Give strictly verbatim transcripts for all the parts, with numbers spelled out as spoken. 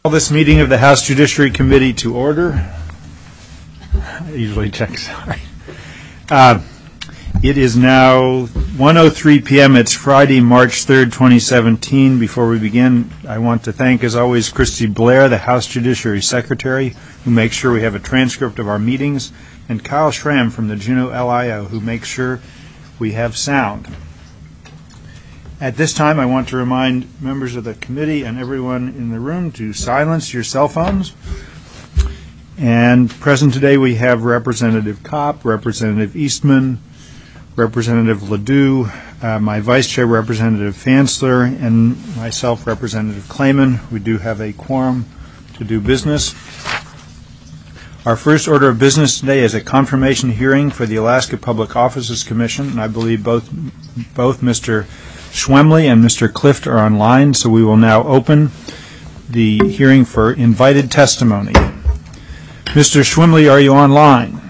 Call this meeting of the House Judiciary Committee to order. I usually check, sorry. Uh, it is now one oh three p.m. It's Friday, March third, twenty seventeen. Before we begin, I want to thank, as always, Christy Blair, the House Judiciary Secretary, who makes sure we have a transcript of our meetings, and Kyle Schramm from the Juneau L I O, who makes sure we have sound. At this time, I want to remind members of the committee and everyone in the room to silence your cell phones. And present today we have Representative Kopp, Representative Eastman, Representative Ledoux, uh, my Vice Chair, Representative Fansler, and myself, Representative Clayman. We do have a quorum to do business. Our first order of business today is a confirmation hearing for the Alaska Public Offices Commission, and I believe both both Mister Schwemley and Mister Clift are online, so we will now open the hearing for invited testimony. Mister Schwemley, are you online?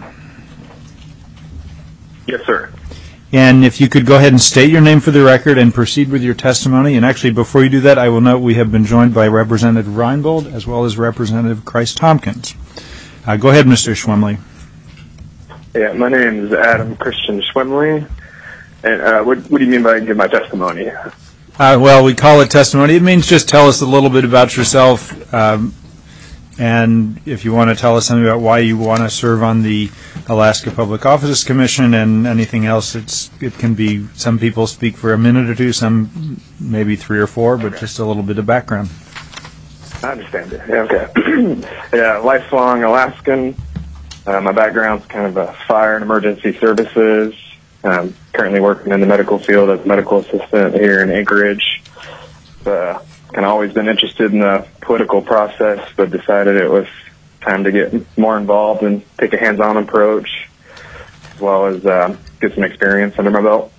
Yes, sir. And if you could go ahead and state your name for the record and proceed with your testimony. And actually, before you do that, I will note we have been joined by Representative Reinbold as well as Representative Christ-Tompkins. Uh, go ahead, Mister Schwemley. Yeah, my name is Adam Christian Schwemley. And uh, what, what do you mean by give my testimony? Uh, well, we call it testimony. It means just tell us a little bit about yourself, um, and if you want to tell us something about why you want to serve on the Alaska Public Offices Commission and anything else. It's it can be, some people speak for a minute or two, some maybe three or four, but okay. Just a little bit of background. I understand it. Yeah, okay. Yeah, lifelong Alaskan. Uh, my background's kind of a fire and emergency services. I'm currently working in the medical field as a medical assistant here in Anchorage. Uh, kind of always been interested in the political process, but decided it was time to get more involved and take a hands-on approach, as well as uh, get some experience under my belt.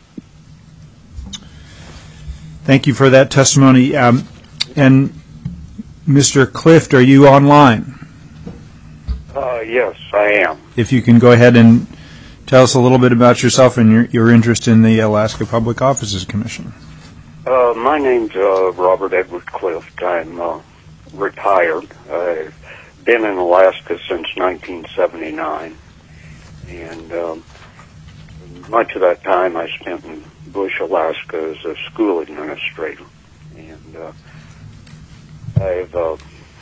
Thank you for that testimony. Um, and Mister Clift, are you online? Uh, yes, I am. If you can go ahead and tell us a little bit about yourself and your, your interest in the Alaska Public Offices Commission. Uh, my name's uh, Robert Edward Clift. I'm uh, retired. I've been in Alaska since nineteen seventy-nine, and um, much of that time I spent in Bush, Alaska as a school administrator. And uh, I've uh,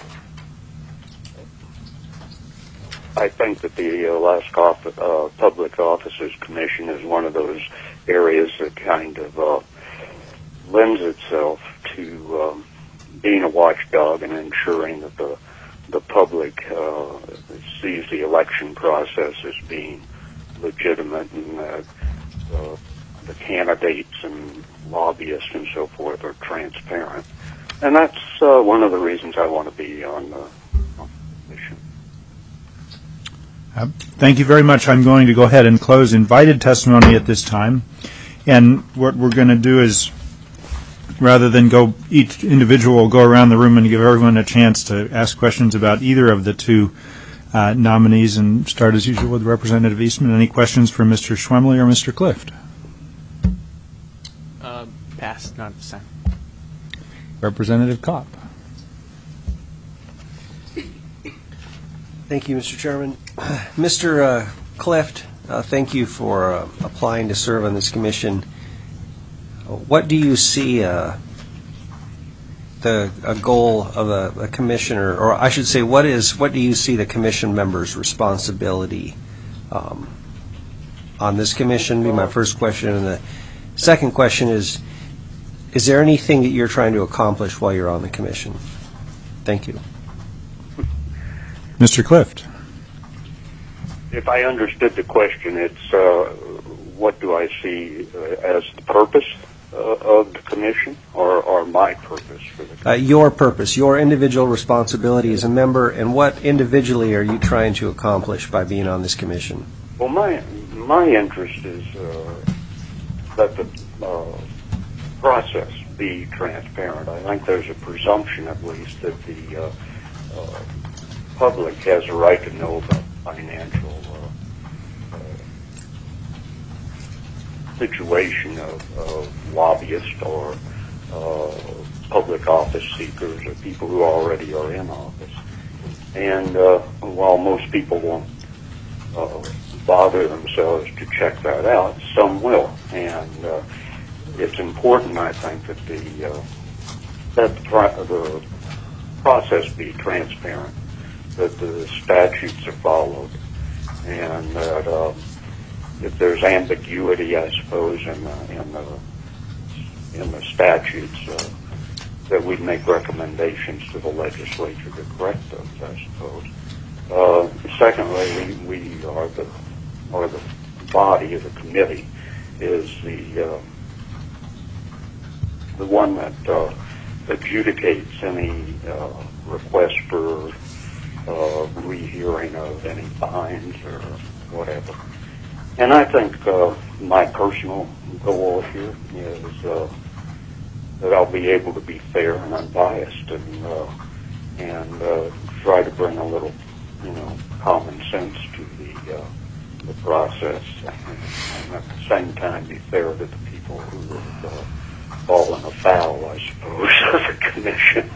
I think that the Alaska uh, Public Offices Commission is one of those areas that kind of uh, lends itself to um, being a watchdog and ensuring that the the public uh, sees the election process as being legitimate, and that uh, the candidates and lobbyists and so forth are transparent. And that's uh, one of the reasons I want to be on the commission. Uh, thank you very much. I'm going to go ahead and close invited testimony at this time. And what we're going to do is, rather than go each individual will go around the room and give everyone a chance to ask questions about either of the two uh, nominees, and start as usual with Representative Eastman. Any questions for Mister Schwemley or Mister Clift? Uh, pass, not this time. Representative Kopp. Thank you, Mister Chairman. Mister Uh, Clift, uh, thank you for uh, applying to serve on this commission. What do you see uh, the a goal of a, a commissioner, or I should say, what is what do you see the commission members' responsibility um, on this commission? Be my first question, and the second question is: is there anything that you're trying to accomplish while you're on the commission? Thank you. Mister Clift. If I understood the question, it's uh, what do I see uh, as the purpose uh, of the commission, or, or my purpose for the commission? Uh, your purpose, your individual responsibility as a member, and what individually are you trying to accomplish by being on this commission? Well, my my interest is uh, that the uh, process be transparent. I think there's a presumption, at least, that the uh, uh, public has a right to know about financial uh, uh, situation of, of lobbyists or uh, public office seekers or people who already are in office. And uh, while most people won't uh, bother themselves to check that out, some will. And uh, it's important, I think, that the uh, that the, pro- the process be transparent, that the statutes are followed, and that uh, if there's ambiguity, I suppose, in the in the in the statutes, uh, that we make recommendations to the legislature to correct those, I suppose. Uh, secondly, we, we are the or the body of the committee is the uh, the one that uh, adjudicates any uh, request for uh, rehearing of any fines or whatever. And I think uh, my personal goal here is uh, that I'll be able to be fair and unbiased and uh, and uh, try to bring a little, you know, common sense to the uh, the process, and, and at the same time be fair to the people who have uh, fallen afoul, I suppose, of the commission.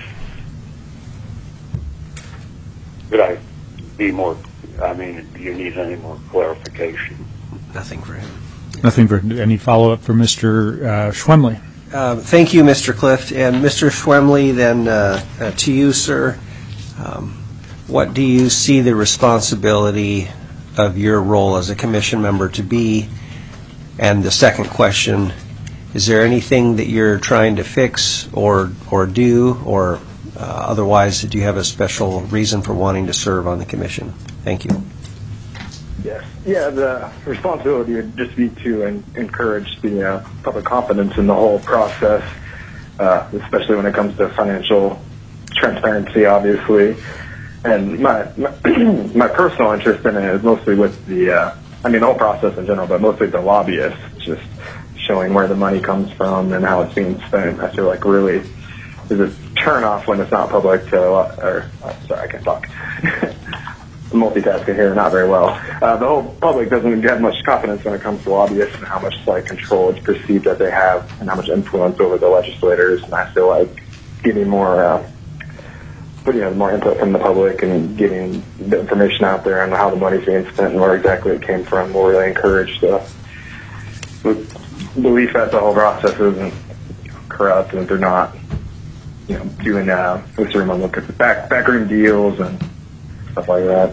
Could I be more? I mean, do you need any more clarification? Nothing for him. Nothing for any follow-up for Mister Uh, Schwemley. Uh, thank you, Mister Clift. And Mister Schwemley, then uh, uh, to you, sir. Um, what do you see the responsibility of your role as a commission member to be? And the second question, is there anything that you're trying to fix or or do, or uh, otherwise, do you have a special reason for wanting to serve on the commission? Thank you. Yes. Yeah, the responsibility would just be to en- encourage the uh, public confidence in the whole process, uh, especially when it comes to financial transparency, obviously. And my my, my personal interest in it is mostly with the, uh, I mean, the whole process in general, but mostly the lobbyists, just showing where the money comes from and how it's being spent. I feel like really is a turn off when it's not public to, or, uh, sorry, I can't talk. Multitasking here, not very well. Uh, the whole public doesn't get much confidence when it comes to lobbyists and how much like control it's perceived that they have and how much influence over the legislators. And I feel like getting more, uh, putting you know, more input from the public and getting the information out there on how the money's being spent and where exactly it came from will really encourage the, the belief that the whole process isn't corrupt and that they're not, you know, doing uh, what's the room look at the back backroom deals and stuff like that.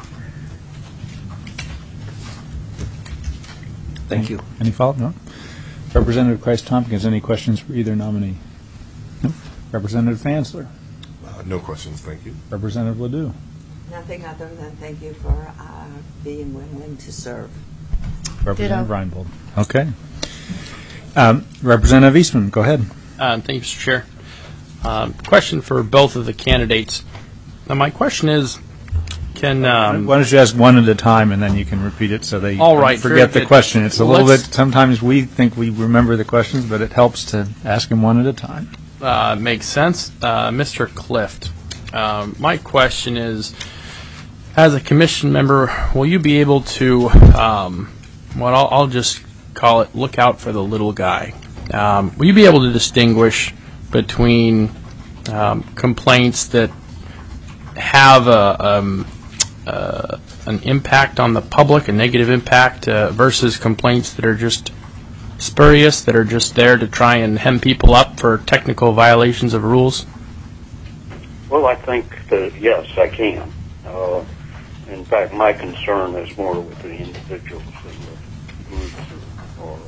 Thank you. Any follow-up? No. Representative Christ-Tompkins, any questions for either nominee? No. Representative Fansler? Uh, no questions, thank you. Representative Ledoux? Nothing other than thank you for uh, being willing to serve. Representative Reinbold? Okay. Um, Representative Eastman, go ahead. Uh, thank you, Mister Chair. Um, question for both of the candidates. Now, my question is, can um, why don't you ask one at a time and then you can repeat it so they all right, don't forget the good. question. It's a little Let's- bit, sometimes we think we remember the questions, but it helps to ask them one at a time. uh, make sense? Uh, Mister Clift, um, my question is, as a commission member, will you be able to, um, what I'll, I'll just call it, look out for the little guy? Um, will you be able to distinguish between um, complaints that have a, um, uh, an impact on the public, a negative impact, uh, versus complaints that are just spurious, that are just there to try and hem people up for technical violations of rules? Well, I think that, yes, I can. Uh, in fact, my concern is more with the individuals than the groups or, or,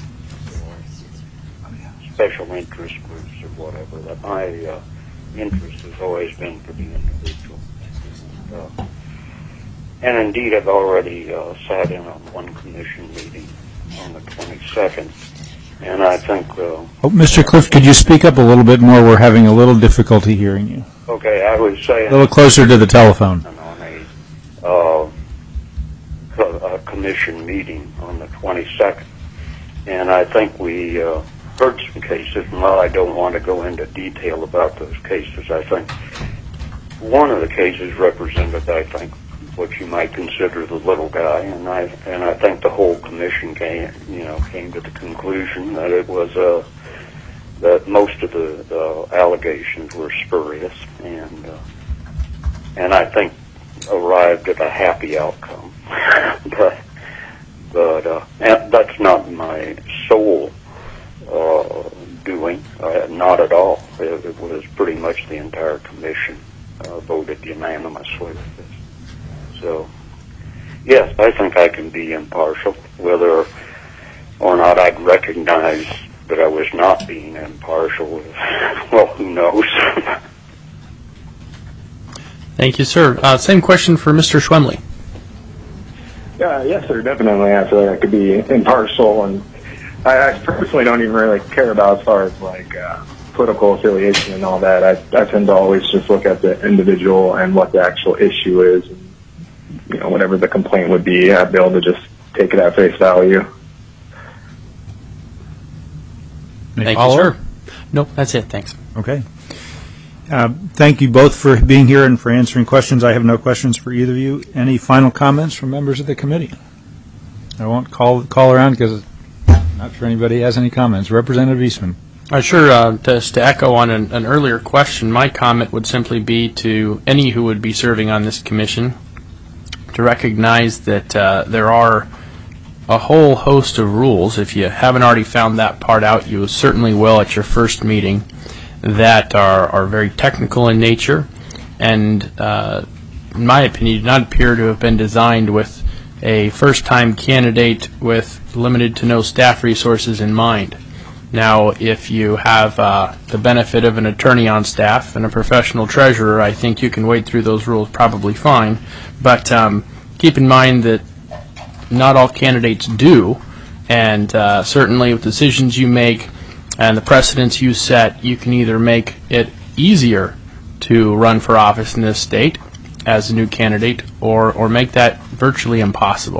or special interest groups or whatever. That my uh, interest has always been for the individual. And, uh, and indeed, I've already uh, sat in on one commission meeting on the twenty-second, and I think... Uh, Oh, Mister Clift, could you speak up a little bit more? We're having a little difficulty hearing you. Okay, I was saying... A little closer to the telephone. On a, uh, co- a commission meeting on the twenty-second, and I think we uh, heard some cases, and while I don't want to go into detail about those cases, I think one of the cases represented, I think, what you might consider the little guy, and I and I think the whole commission came, you know, came to the conclusion that it was a that most of the, the allegations were spurious, and uh, and I think arrived at a happy outcome. but but uh, and that's not my sole uh, doing, uh, not at all. It, it was pretty much the entire commission uh, voted unanimously with this. So, yes, I think I can be impartial. Whether or not I'd recognize that I was not being impartial, well, who knows? Thank you, sir. Uh, same question for Mister Schwemley. Yeah, yes, sir, definitely. I feel like I could be impartial, and I, I personally don't even really care about as far as like uh, political affiliation and all that. I, I tend to always just look at the individual and what the actual issue is. And, you know, whatever the complaint would be, I'd be able to just take it at face value. Any Thank follow-up? you, sir. Nope, that's it. Thanks. Okay. Uh, Thank you both for being here and for answering questions. I have no questions for either of you. Any final comments from members of the committee? I won't call call around because I'm not sure anybody has any comments. Representative Eastman. Uh, sure. Uh, just to echo on an, an earlier question, my comment would simply be to any who would be serving on this commission to recognize that uh, there are a whole host of rules. If you haven't already found that part out, you certainly will at your first meeting, that are, are very technical in nature and, uh, in my opinion, do not appear to have been designed with a first-time candidate with limited to no staff resources in mind. Now, if you have uh, the benefit of an attorney on staff and a professional treasurer, I think you can wade through those rules probably fine. But um, keep in mind that not all candidates do, and uh, certainly with decisions you make and the precedents you set, you can either make it easier to run for office in this state as a new candidate or, or make that virtually impossible.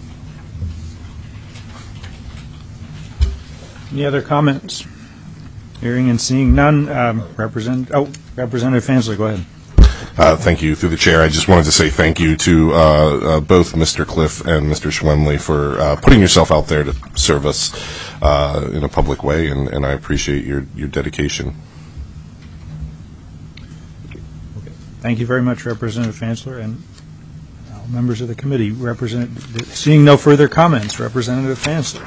Any other comments? Hearing and seeing none. Um, Represent, oh, Representative Fansler, go ahead. Uh, thank you. Through the chair, I just wanted to say thank you to uh, uh, both Mister Cliff and Mister Schwemley for uh, putting yourself out there to serve us uh, in a public way, and, and I appreciate your, your dedication. Thank you very much, Representative Fansler, and uh, members of the committee. Represent, seeing no further comments, Representative Fansler.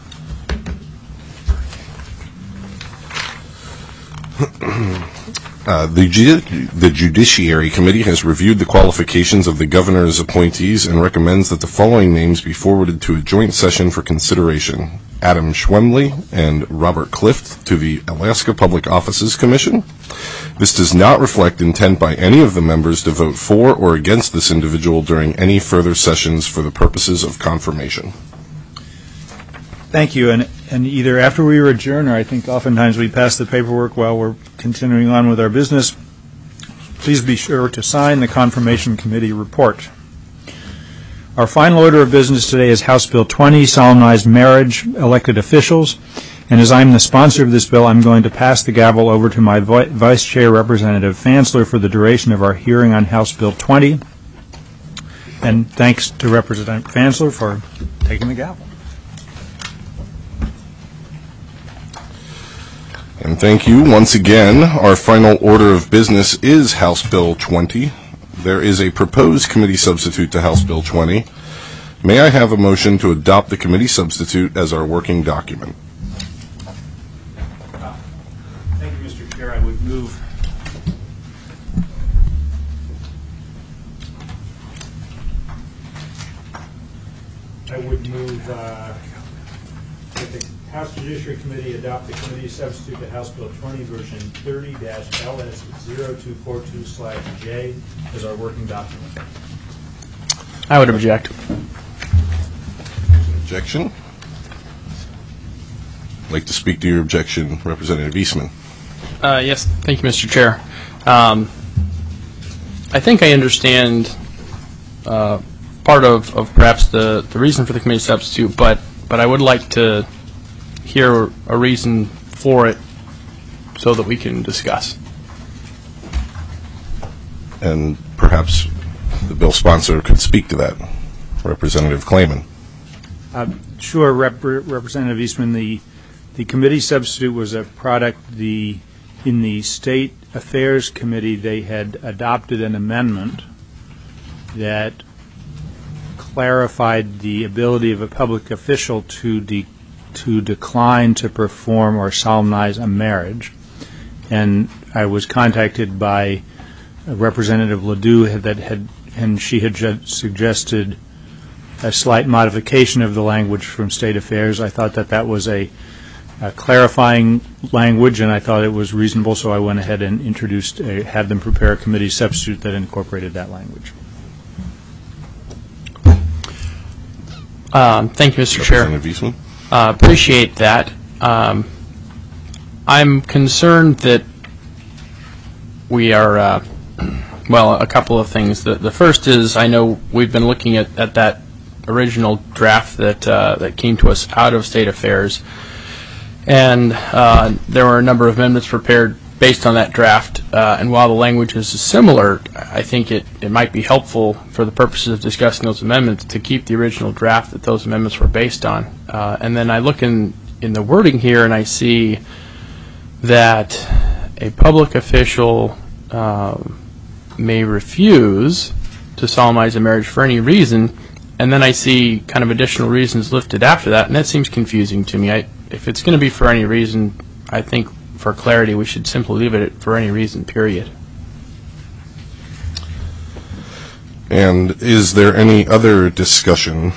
Uh, the, Ju- the Judiciary Committee has reviewed the qualifications of the governor's appointees and recommends that the following names be forwarded to a joint session for consideration. Adam Schwemley and Robert Clift to the Alaska Public Offices Commission. This does not reflect intent by any of the members to vote for or against this individual during any further sessions for the purposes of confirmation. Thank you, and, and either after we adjourn, or I think oftentimes we pass the paperwork while we're continuing on with our business, please be sure to sign the Confirmation Committee report. Our final order of business today is House Bill twenty, Solemnized Marriage, Elected Officials, and as I'm the sponsor of this bill, I'm going to pass the gavel over to my vi- Vice Chair, Representative Fansler, for the duration of our hearing on House Bill twenty, and thanks to Representative Fansler for taking the gavel. And thank you once again. Our final order of business is House Bill twenty. There is a proposed committee substitute to House Bill twenty. May I have a motion to adopt the committee substitute as our working document? Uh, thank you, Mister Chair. I would move. I would move uh, that the House Judiciary Committee adopt the committee substitute to House Bill twenty, version thirty L S zero two four two slash J as our working document. I would object. Objection? I'd like to speak to your objection, Representative Eastman. Uh, yes, thank you, Mister Chair. Um, I think I understand uh, part of, of perhaps the, the reason for the committee substitute, but, but I would like to hear a reason for it so that we can discuss. And perhaps the bill sponsor could speak to that. Representative Clayman. Uh, sure, Rep- Representative Eastman. The The committee substitute was a product, the, in the State Affairs Committee, they had adopted an amendment that clarified the ability of a public official to de, to decline to perform or solemnize a marriage. And I was contacted by Representative Ledoux that had, and she had ju- suggested a slight modification of the language from State Affairs. I thought that that was a, a clarifying language, and I thought it was reasonable, so I went ahead and introduced, a, had them prepare a committee substitute that incorporated that language. Um, thank you, Mister Chair. Representative Eastman. Uh, appreciate that. Um, I'm concerned that we are, uh, well, a couple of things. The, the first is I know we've been looking at, at that original draft that uh, that came to us out of State Affairs, and uh, there were a number of amendments prepared based on that draft. Uh, and while the language is similar, I think it, it might be helpful for the purposes of discussing those amendments to keep the original draft that those amendments were based on. Uh, and then I look in, in the wording here and I see that a public official uh, may refuse to solemnize a marriage for any reason, and then I see kind of additional reasons listed after that, and that seems confusing to me. I, if it's going to be for any reason, I think for clarity we should simply leave it at for any reason, period. And is there any other discussion?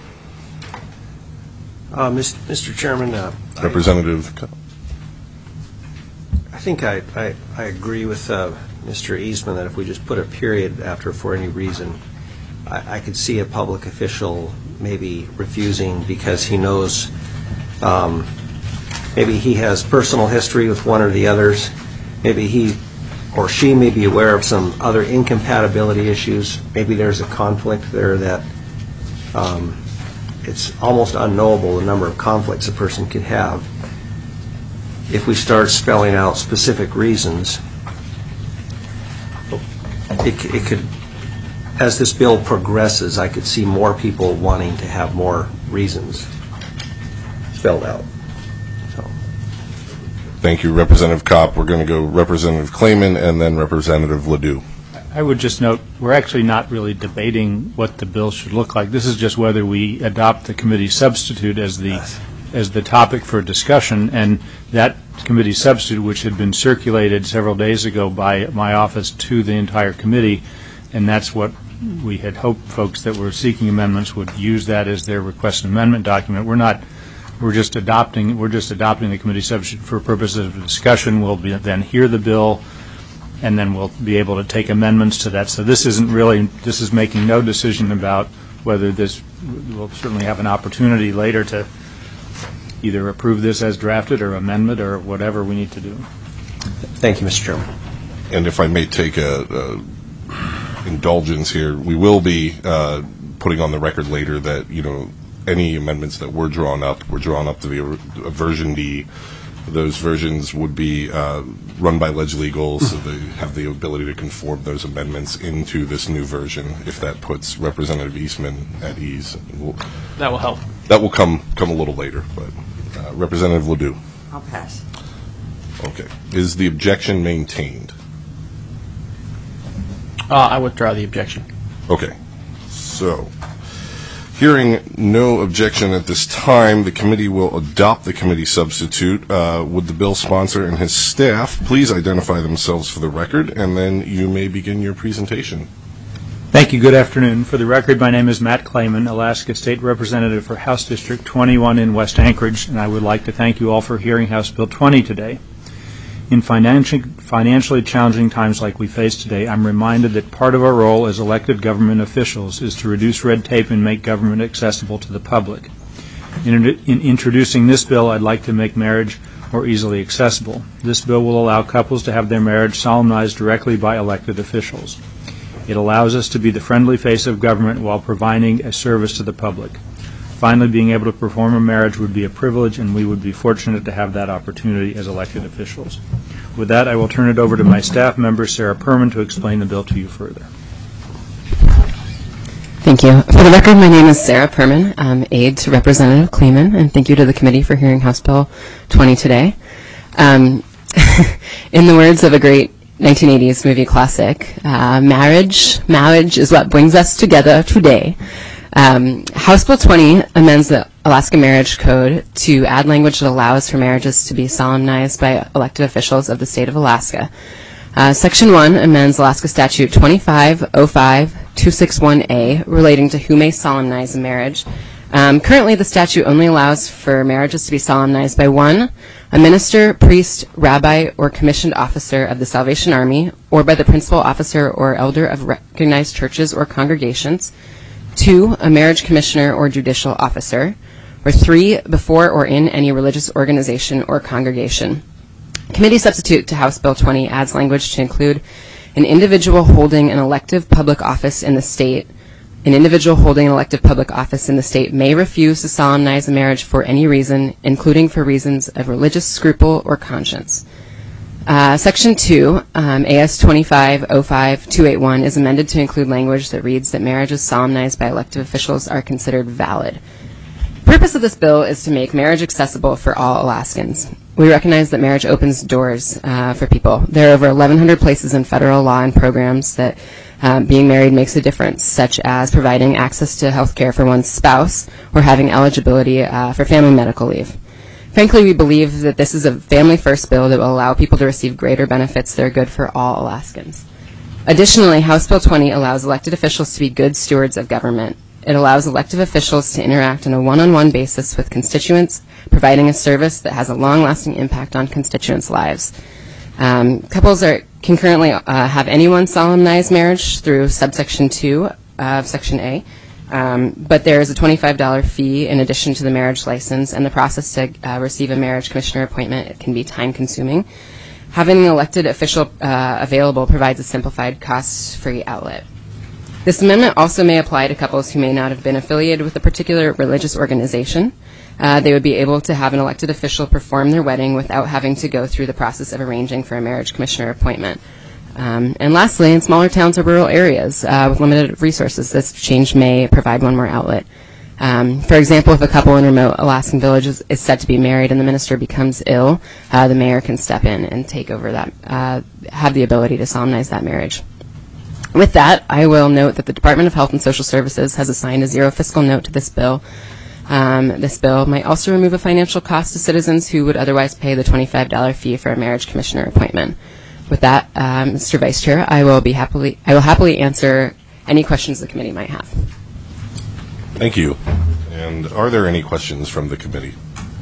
Uh, Mister Chairman, uh, Representative. I, I think I, I, I agree with uh, Mister Eastman that if we just put a period after for any reason, I, I could see a public official maybe refusing because he knows um, maybe he has personal history with one or the others. Maybe he or she may be aware of some other incompatibility issues. Maybe there's a conflict there that um, it's almost unknowable the number of conflicts a person could have. If we start spelling out specific reasons, it, it could, as this bill progresses, I could see more people wanting to have more reasons spelled out. So. Thank you, Representative Kopp. We're going to go Representative Clayman and then Representative Ledoux. I would just note, we're actually not really debating what the bill should look like. This is just whether we adopt the committee substitute as the yes. as the topic for discussion, and that committee substitute, which had been circulated several days ago by my office to the entire committee, and that's what we had hoped folks that were seeking amendments would use that as their request amendment document. We're not. We're just adopting. We're just adopting the committee substitute for purposes of discussion. We'll be, then hear the bill, and then we'll be able to take amendments to that. So this isn't really. This is making no decision about whether this. We'll certainly have an opportunity later to either approve this as drafted or amendment or whatever we need to do. Thank you, Mister Chairman. And if I may take a, a indulgence here, we will be uh, putting on the record later that, you know, any amendments that were drawn up were drawn up to the uh, version D. Those versions would be uh, run by LegLegal, so they have the ability to conform those amendments into this new version. If that puts Representative Eastman at ease, we'll, that will help. That will come come a little later. But uh, Representative Ledoux. I'll pass. Okay. Is the objection maintained? Uh, I withdraw the objection. Okay. So, hearing no objection at this time, the committee will adopt the committee substitute. Uh, would the bill sponsor and his staff please identify themselves for the record, and then you may begin your presentation. Thank you. Good afternoon. For the record, my name is Matt Clayman, Alaska State Representative for House District twenty-one in West Anchorage, and I would like to thank you all for hearing House Bill twenty today. In financially, financially challenging times like we face today, I'm reminded that part of our role as elected government officials is to reduce red tape and make government accessible to the public. In, in introducing this bill, I'd like to make marriage more easily accessible. This bill will allow couples to have their marriage solemnized directly by elected officials. It allows us to be the friendly face of government while providing a service to the public. Finally, being able to perform a marriage would be a privilege, and we would be fortunate to have that opportunity as elected officials. With that, I will turn it over to my staff member, Sarah Perman, to explain the bill to you further. Thank you. For the record, my name is Sarah Perman. I'm aide to Representative Kleeman, and thank you to the committee for hearing House Bill twenty today. Um, in the words of a great nineteen eighties movie classic, uh, marriage, marriage is what brings us together today. Um, House Bill twenty amends the Alaska Marriage Code to add language that allows for marriages to be solemnized by elected officials of the state of Alaska. Uh, Section one amends Alaska Statute twenty-five oh five two sixty-one A relating to who may solemnize a marriage. Um, currently, the statute only allows for marriages to be solemnized by one, a minister, priest, rabbi, or commissioned officer of the Salvation Army, or by the principal officer or elder of recognized churches or congregations, two, a marriage commissioner or judicial officer, or three, before or in any religious organization or congregation. Committee substitute to House Bill twenty adds language to include an individual holding an elective public office in the state. An individual holding an elective public office in the state may refuse to solemnize a marriage for any reason, including for reasons of religious scruple or conscience. Uh, Section two, um, A S twenty-five oh five two eighty-one, is amended to include language that reads that marriages solemnized by elected officials are considered valid. The purpose of this bill is to make marriage accessible for all Alaskans. We recognize that marriage opens doors uh, for people. There are over eleven hundred places in federal law and programs that um, being married makes a difference, such as providing access to health care for one's spouse or having eligibility uh, for family medical leave. Frankly, we believe that this is a family-first bill that will allow people to receive greater benefits that are good for all Alaskans. Additionally, House Bill twenty allows elected officials to be good stewards of government. It allows elected officials to interact on a one-on-one basis with constituents, providing a service that has a long-lasting impact on constituents' lives. Um, couples are, can currently uh, have anyone solemnize marriage through subsection two of Section A, um, but there is a twenty-five dollars fee in addition to the marriage license, and the process to uh, receive a marriage commissioner appointment it can be time-consuming. Having an elected official uh, available provides a simplified, cost-free outlet. This amendment also may apply to couples who may not have been affiliated with a particular religious organization. Uh, they would be able to have an elected official perform their wedding without having to go through the process of arranging for a marriage commissioner appointment. Um, and lastly, in smaller towns or rural areas uh, with limited resources, this change may provide one more outlet. Um, for example, if a couple in remote Alaskan villages is set to be married and the minister becomes ill, uh, the mayor can step in and take over that, uh, have the ability to solemnize that marriage. With that, I will note that the Department of Health and Social Services has assigned a zero fiscal note to this bill. Um, this bill might also remove a financial cost to citizens who would otherwise pay the twenty-five dollars fee for a marriage commissioner appointment. With that, um, Mister Vice Chair, I will be happily I will happily answer any questions the committee might have. Thank you. And are there any questions from the committee?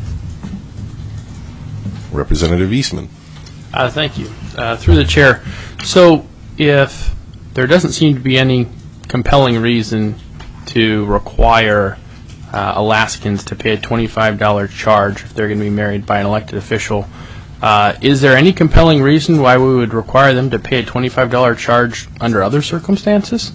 Representative Eastman. Uh, thank you. Uh, through the chair. So if there doesn't seem to be any compelling reason to require uh, Alaskans to pay a twenty-five dollars charge if they're going to be married by an elected official, uh, is there any compelling reason why we would require them to pay a twenty-five dollars charge under other circumstances?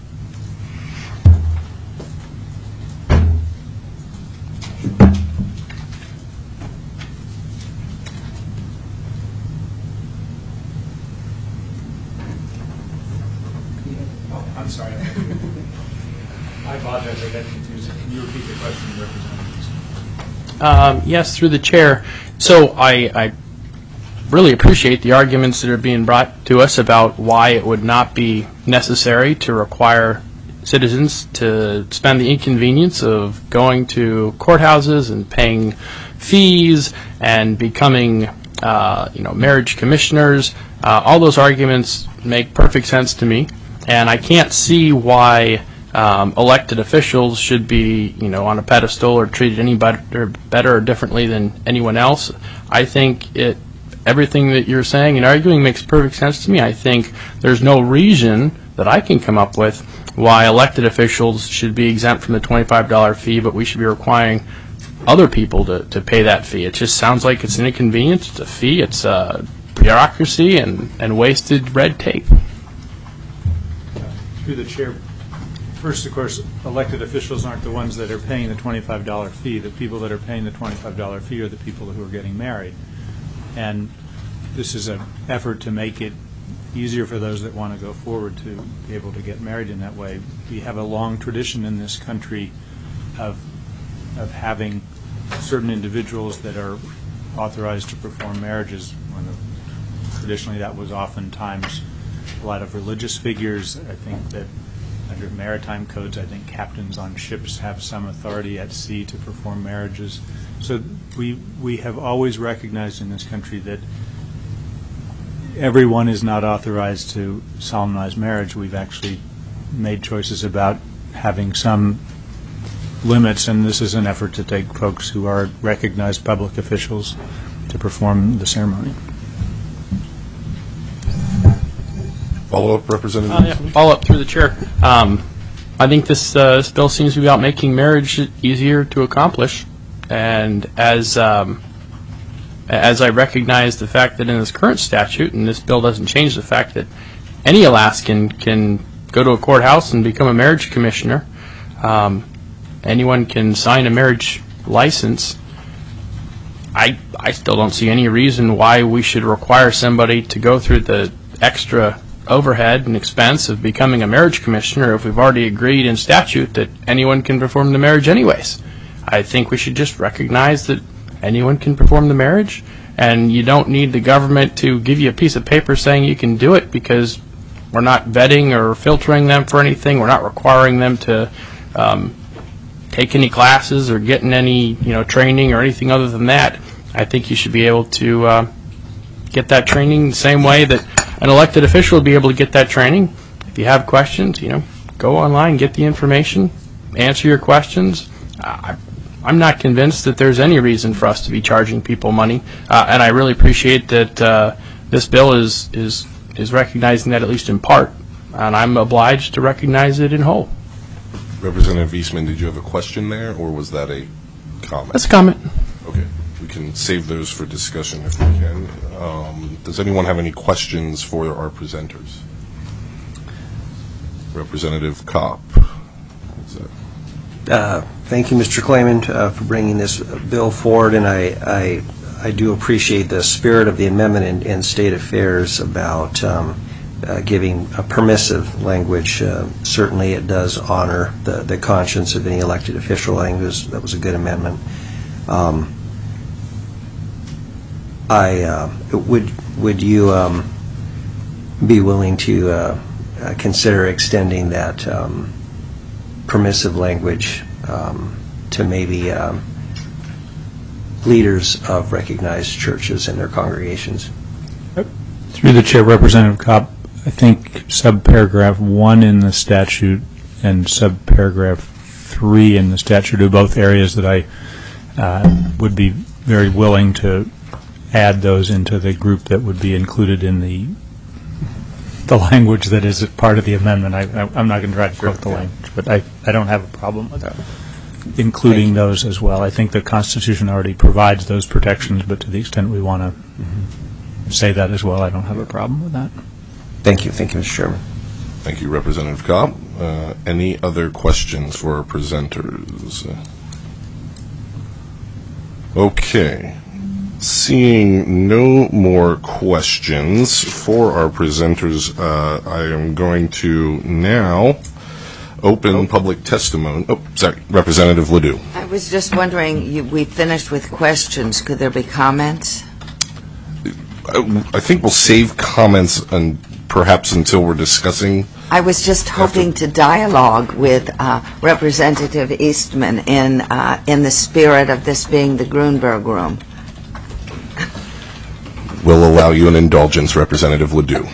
I'm sorry. I apologize, I got confused. Can you repeat the question, Representative? Um, yes, through the chair. So I, I really appreciate the arguments that are being brought to us about why it would not be necessary to require citizens to spend the inconvenience of going to courthouses and paying fees and becoming uh, you know, marriage commissioners. Uh, all those arguments make perfect sense to me. And I can't see why um, elected officials should be, you know, on a pedestal or treated any better, better or differently than anyone else. I think it, everything that you're saying and arguing makes perfect sense to me. I think there's no reason that I can come up with why elected officials should be exempt from the twenty-five dollars fee, but we should be requiring other people to, to pay that fee. It just sounds like it's an inconvenience, it's a fee, it's a bureaucracy and, and wasted red tape. Through the chair, first, of course, elected officials aren't the ones that are paying the twenty-five dollars fee. The people that are paying the twenty-five dollars fee are the people who are getting married. And this is an effort to make it easier for those that want to go forward to be able to get married in that way. We have a long tradition in this country of of having certain individuals that are authorized to perform marriages. One of, traditionally, that was oftentimes a lot of religious figures. I think that under maritime codes, I think captains on ships have some authority at sea to perform marriages. So we we have always recognized in this country that everyone is not authorized to solemnize marriage. We've actually made choices about having some limits, and this is an effort to take folks who are recognized public officials to perform the ceremony. Follow-up, Representative? Uh, yeah, follow-up through the chair. Um, I think this, uh, this bill seems to be about making marriage easier to accomplish, and as um, as I recognize the fact that in this current statute, and this bill doesn't change the fact that any Alaskan can go to a courthouse and become a marriage commissioner. Um, anyone can sign a marriage license. I I still don't see any reason why we should require somebody to go through the extra overhead and expense of becoming a marriage commissioner if we've already agreed in statute that anyone can perform the marriage anyways. I think we should just recognize that anyone can perform the marriage, and you don't need the government to give you a piece of paper saying you can do it, because we're not vetting or filtering them for anything. We're not requiring them to um, take any classes or get in any you know training or anything other than that. I think you should be able to uh, get that training the same way that an elected official would be able to get that training. If you have questions, you know, go online, get the information, answer your questions. Uh, I'm not convinced that there's any reason for us to be charging people money, uh, and I really appreciate that uh, this bill is is is recognizing that, at least in part, and I'm obliged to recognize it in whole. Representative Eastman, did you have a question there, or was that a comment? That's a comment. Okay. We can save those for discussion if we can. Um, does anyone have any questions for our presenters? Representative Kopp. Is that Uh, thank you, Mister Clayman, uh, for bringing this bill forward, and I, I, I do appreciate the spirit of the amendment in, in state affairs about um, uh, giving a permissive language. Uh, certainly it does honor the, the conscience of any elected official. I think this, that was a good amendment. Um, I uh, would would you um, be willing to uh, uh, consider extending that um, permissive language um, to maybe um, leaders of recognized churches and their congregations? Through the chair, Representative Kopp, I think subparagraph one in the statute and subparagraph three in the statute are both areas that I uh, would be very willing to add those into the group that would be included in the the language that is part of the amendment. I, I, I'm not going to try to quote the language, but I, I don't have a problem with that, including those as well. I think the Constitution already provides those protections, but to the extent we want to mm-hmm. say that as well, I don't have a problem with that. Thank you. Thank you, Mister Chairman. Thank you, Representative Kopp. Uh, any other questions for our presenters? Okay. Seeing no more questions for our presenters, uh, I am going to now open public testimony. Oh, sorry, Representative Ledoux. I was just wondering, you, we finished with questions. Could there be comments? I, I think we'll save comments and perhaps until we're discussing. I was just hoping after. to dialogue with uh, Representative Eastman in uh, in the spirit of this being the Grunberg room. We'll allow you an indulgence, Representative Ledoux.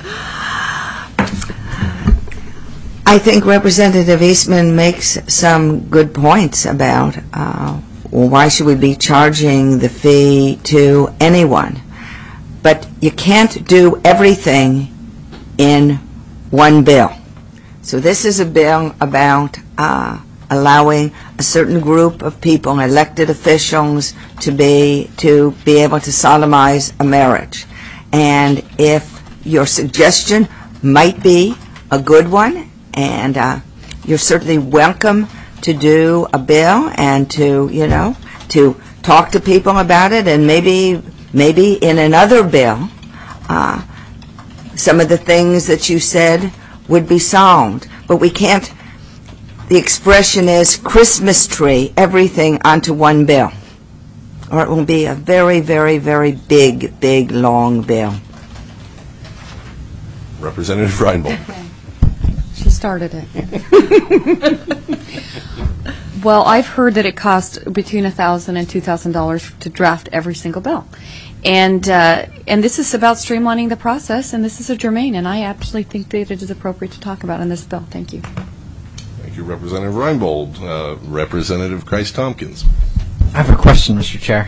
I think Representative Eastman makes some good points about uh, well, why should we be charging the fee to anyone. But you can't do everything in one bill. So this is a bill about uh, allowing a certain group of people, elected officials, to be to be able to solemnize a marriage. And if your suggestion might be a good one, and uh, you're certainly welcome to do a bill and to, you know, to talk to people about it, and maybe maybe in another bill, uh, some of the things that you said would be solved. But we can't, the expression is Christmas tree everything onto one bill, or it will be a very, very, very big, big, long bill. Representative Reinbold. She started it. Well, I've heard that it costs between one thousand dollars and two thousand dollars to draft every single bill. And uh, and this is about streamlining the process, and this is a germane, and I absolutely think that it is appropriate to talk about in this bill. Thank you. Thank you, Representative Reinbold. Uh, Representative Christ-Tompkins. I have a question, Mister Chair.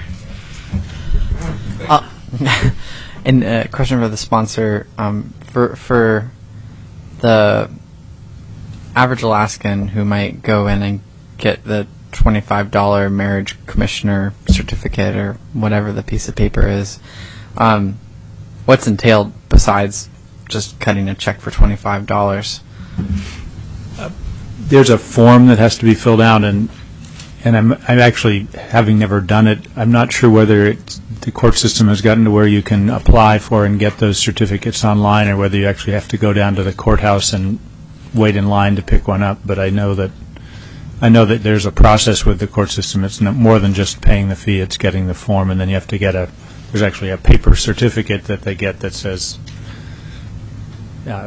Uh, and a question for the sponsor. Um, for for the average Alaskan who might go in and get the twenty-five dollar marriage commissioner certificate or whatever the piece of paper is, um, what's entailed besides just cutting a check for twenty-five dollars? Uh, there's a form that has to be filled out, and and I'm, I'm actually, having never done it, I'm not sure whether it's, the court system has gotten to where you can apply for and get those certificates online, or whether you actually have to go down to the courthouse and wait in line to pick one up. But I know that I know that there's a process with the court system. It's not more than just paying the fee. It's getting the form, and then you have to get a, there's actually a paper certificate that they get that says uh,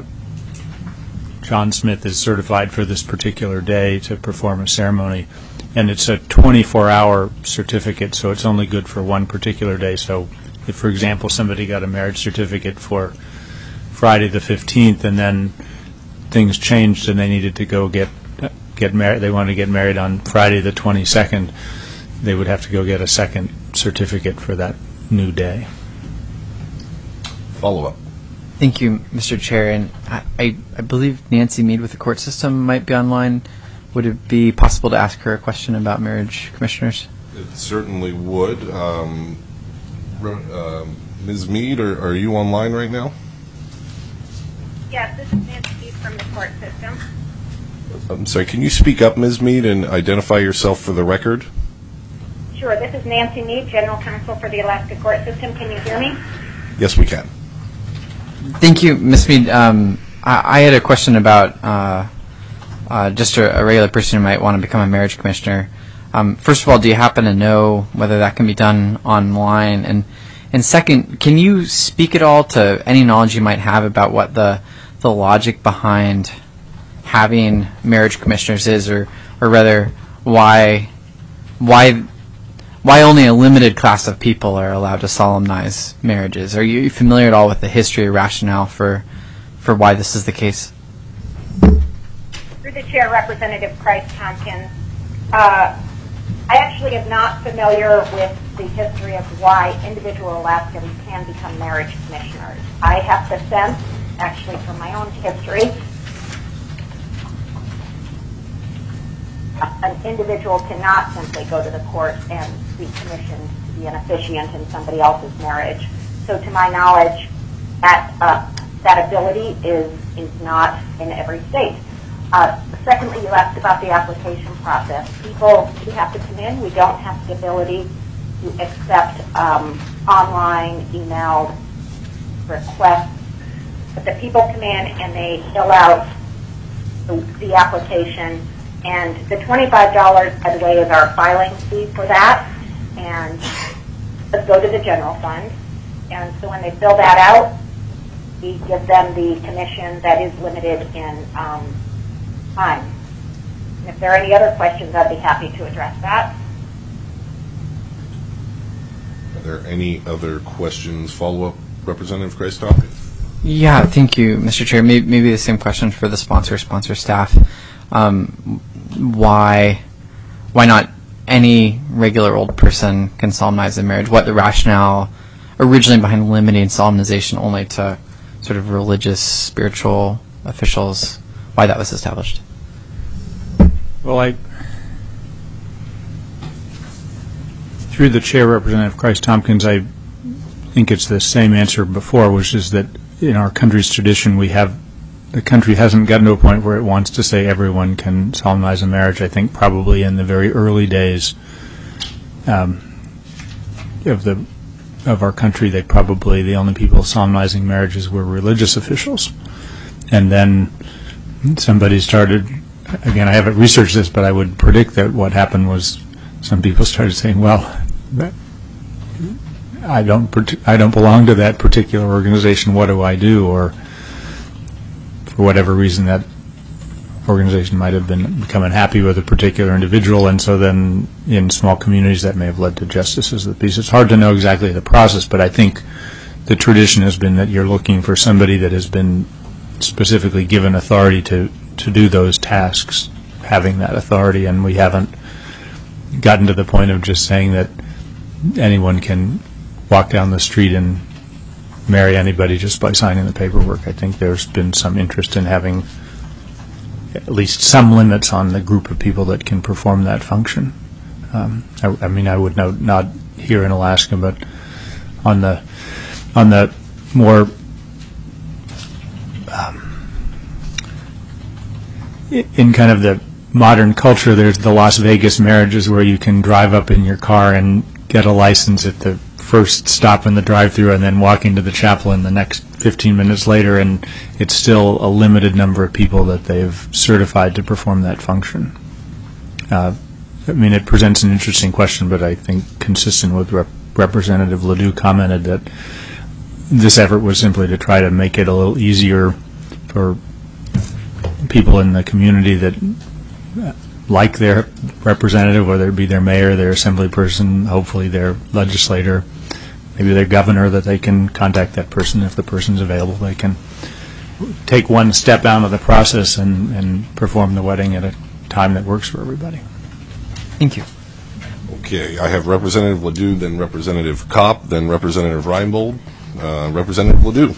John Smith is certified for this particular day to perform a ceremony. And it's a twenty-four hour certificate, so it's only good for one particular day. So if, for example, somebody got a marriage certificate for Friday the fifteenth, and then things changed and they needed to go get get married, they wanted to get married on Friday the twenty-second, they would have to go get a second certificate for that new day. Follow up. Thank you, Mister Chair. And I, I, I believe Nancy Mead with the court system might be online. Would it be possible to ask her a question about marriage commissioners? It certainly would. Um, uh, Miz Mead, are, are you online right now? Yes, this is Nancy Mead from the court system. I'm sorry, can you speak up, Miz Mead, and identify yourself for the record? Sure, this is Nancy Mead, General Counsel for the Alaska Court System. Can you hear me? Yes, we can. Thank you, Miz Mead. Um, I, I had a question about uh, uh, just a, a regular person who might want to become a marriage commissioner. Um, first of all, do you happen to know whether that can be done online? And and second, can you speak at all to any knowledge you might have about what the the logic behind having marriage commissioners is, or or rather, why why why only a limited class of people are allowed to solemnize marriages? Are you familiar at all with the history or rationale for for why this is the case? Through the chair, Representative Christ-Tompkins, uh, I actually am not familiar with the history of why individual Alaskans can become marriage commissioners. I have the sense, actually from my own history, an individual cannot simply go to the court and be commissioned to be an officiant in somebody else's marriage. So to my knowledge, that uh, that ability is, is not in every state. Uh, secondly, you asked about the application process. People who have to come in, we don't have the ability to accept um, online, emailed requests. But the people come in and they fill out the, the application. And the twenty-five dollars, by the way, is our filing fee for that. And let's go to the general fund. And so when they fill that out, we give them the commission that is limited in um, time. And if there are any other questions, I'd be happy to address that. Are there any other questions? Follow-up, Representative Christ-Tompkins? Yeah, thank you, Mister Chair. Maybe, maybe the same question for the sponsor, sponsor staff. Um, why, why not any regular old person can solemnize a marriage? What the rationale originally behind limiting solemnization only to sort of religious, spiritual officials? Why that was established? Well, I, through the chair, Representative Christ-Tompkins, I think it's the same answer before, which is that in our country's tradition, we have, the country hasn't gotten to a point where it wants to say everyone can solemnize a marriage. I think probably in the very early days um, of the of our country, they probably, the only people solemnizing marriages were religious officials. And then somebody started, again, I haven't researched this, but I would predict that what happened was some people started saying, well, that, I don't I don't belong to that particular organization, what do I do? Or for whatever reason, that organization might have been become unhappy with a particular individual, and so then in small communities that may have led to justices of the peace. It's hard to know exactly the process, but I think the tradition has been that you're looking for somebody that has been specifically given authority to, to do those tasks, having that authority, and we haven't gotten to the point of just saying that anyone can walk down the street and marry anybody just by signing the paperwork. I think there's been some interest in having at least some limits on the group of people that can perform that function. Um, I, I mean, I would note, not here in Alaska, but on the on the more um, in kind of the modern culture, there's the Las Vegas marriages where you can drive up in your car and get a license at the first stop in the drive-thru and then walk into the chapel in the next fifteen minutes later, and it's still a limited number of people that they've certified to perform that function. Uh, I mean, it presents an interesting question, but I think consistent with Rep- Representative Ledoux commented that this effort was simply to try to make it a little easier for people in the community that like their representative, whether it be their mayor, their assembly person, hopefully their legislator, maybe their governor, that they can contact that person if the person's available. They can take one step out of the process and, and perform the wedding at a time that works for everybody. Thank you. Okay, I have Representative Ledoux, then Representative Kopp, then Representative Reinbold. Uh, Representative Ledoux.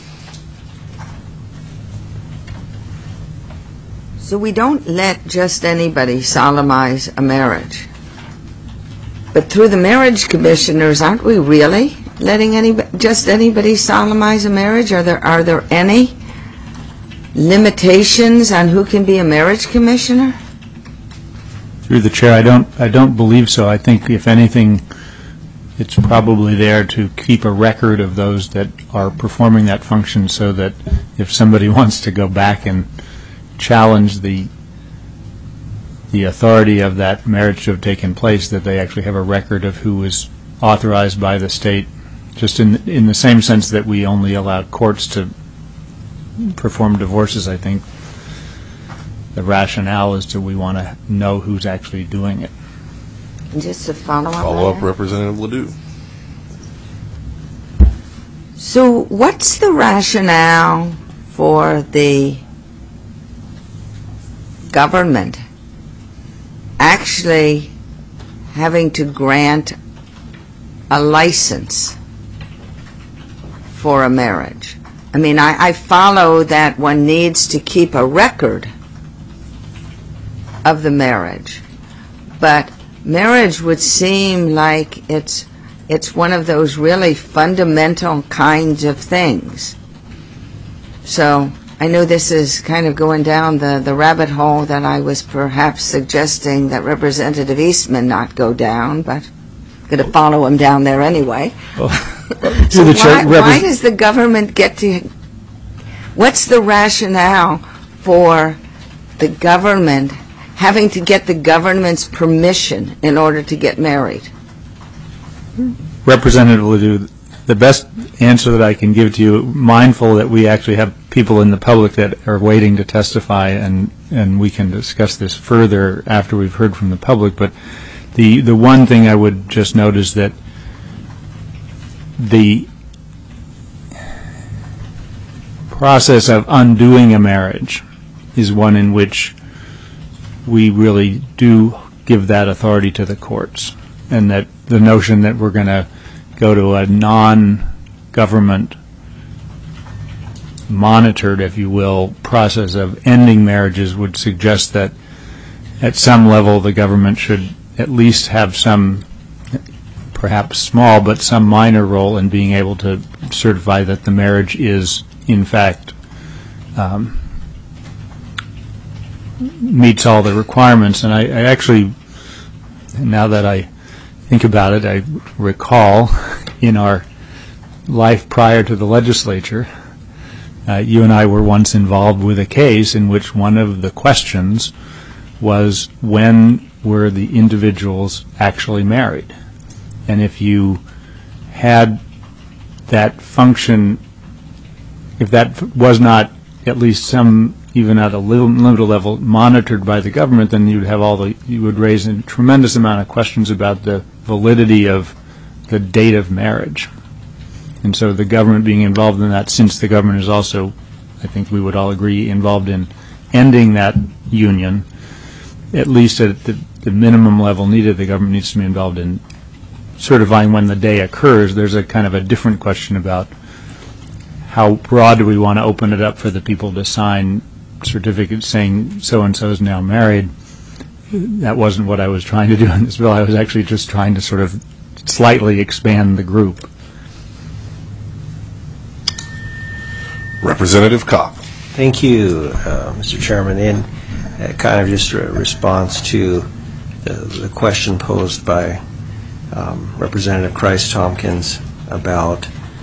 So we don't let just anybody solemnize a marriage. But through the marriage commissioners, aren't we really letting any, just anybody solemnize a marriage? Are there are there any limitations on who can be a marriage commissioner? Through the chair, I don't I don't believe so. I think if anything, it's probably there to keep a record of those that are performing that function, so that if somebody wants to go back and challenge the the authority of that marriage to have taken place, that they actually have a record of who was authorized by the state, just in in the same sense that we only allow courts to perform divorces. I think the rationale is to we want to know who's actually doing it. Just to follow up. Follow up, Representative Ledoux. So what's the rationale for the government actually having to grant a license for a marriage? I mean, I, I follow that one needs to keep a record of the marriage, but marriage would seem like it's it's one of those really fundamental kinds of things. So I know this is kind of going down the, the rabbit hole that I was perhaps suggesting that Representative Eastman not go down, but I'm going to follow him down there anyway. Well, so the why, repres- why does the government get to, what's the rationale for the government having to get the government's permission in order to get married? Representative Ledoux, the best answer that I can give to you, mindful that we actually have people in the public that are waiting to testify, and, and we can discuss this further after we've heard from the public, but the, the one thing I would just note is that the process of undoing a marriage is one in which we really do give that authority to the courts, and that the notion that we're going to go to a non-government monitored, if you will, process of ending marriages would suggest that at some level the government should at least have some, perhaps small, but some minor role in being able to certify that the marriage is, in fact, um, meets all the requirements. And I, I actually, now that I think about it, I recall in our life prior to the legislature, uh, you and I were once involved with a case in which one of the questions was when were the individuals actually married. And if you had that function, if that was not at least some, even at a limited level, monitored by the government, then you'd have all the, you would raise a tremendous amount of questions about the validity of the date of marriage. And so the government being involved in that, since the government is also, I think we would all agree, involved in ending that union, at least at the, the minimum level needed, the government needs to be involved in certifying when the day occurs. There's a kind of a different question about how broad do we want to open it up for the people to sign certificates saying so-and-so is now married. That wasn't what I was trying to do in this bill. I was actually just trying to sort of slightly expand the group. Representative Kopp. Thank you, uh, Mister Chairman. In uh, kind of just a response to the, the question posed by um, Representative Christ Tompkins about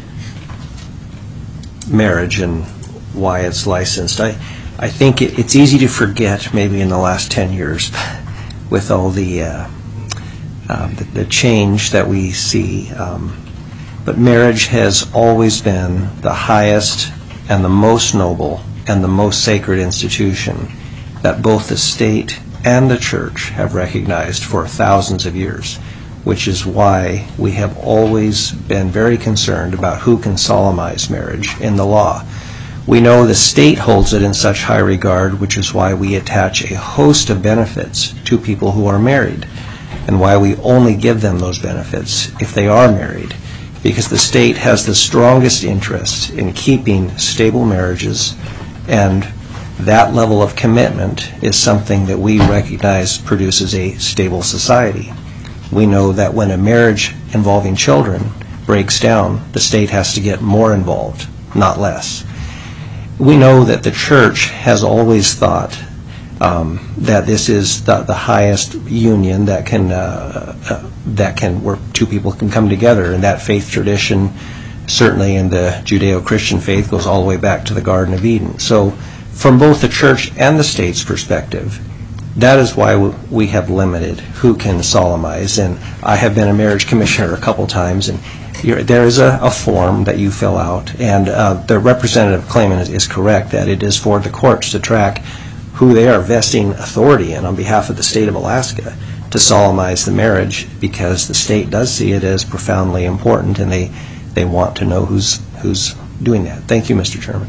marriage and why it's licensed. I, I think it, it's easy to forget maybe in the last ten years with all the, uh, uh, the, the change that we see. Um, but marriage has always been the highest and the most noble and the most sacred institution that both the state and the church have recognized for thousands of years, which is why we have always been very concerned about who can solemnize marriage in the law. We know the state holds it in such high regard, which is why we attach a host of benefits to people who are married, and why we only give them those benefits if they are married, because the state has the strongest interest in keeping stable marriages, and that level of commitment is something that we recognize produces a stable society. We know that when a marriage involving children breaks down, the state has to get more involved, not less. We know that the church has always thought um, that this is the, the highest union that can uh, uh, that can where two people can come together, and that faith tradition, certainly in the Judeo-Christian faith, goes all the way back to the Garden of Eden. So, from both the church and the state's perspective, that is why we have limited who can solemnize. And I have been a marriage commissioner a couple times, and you're, there is a, a form that you fill out, and uh, the representative claimant is, is correct that it is for the courts to track who they are vesting authority in on behalf of the state of Alaska to solemnize the marriage, because the state does see it as profoundly important, and they, they want to know who's who's doing that. Thank you, Mister Chairman.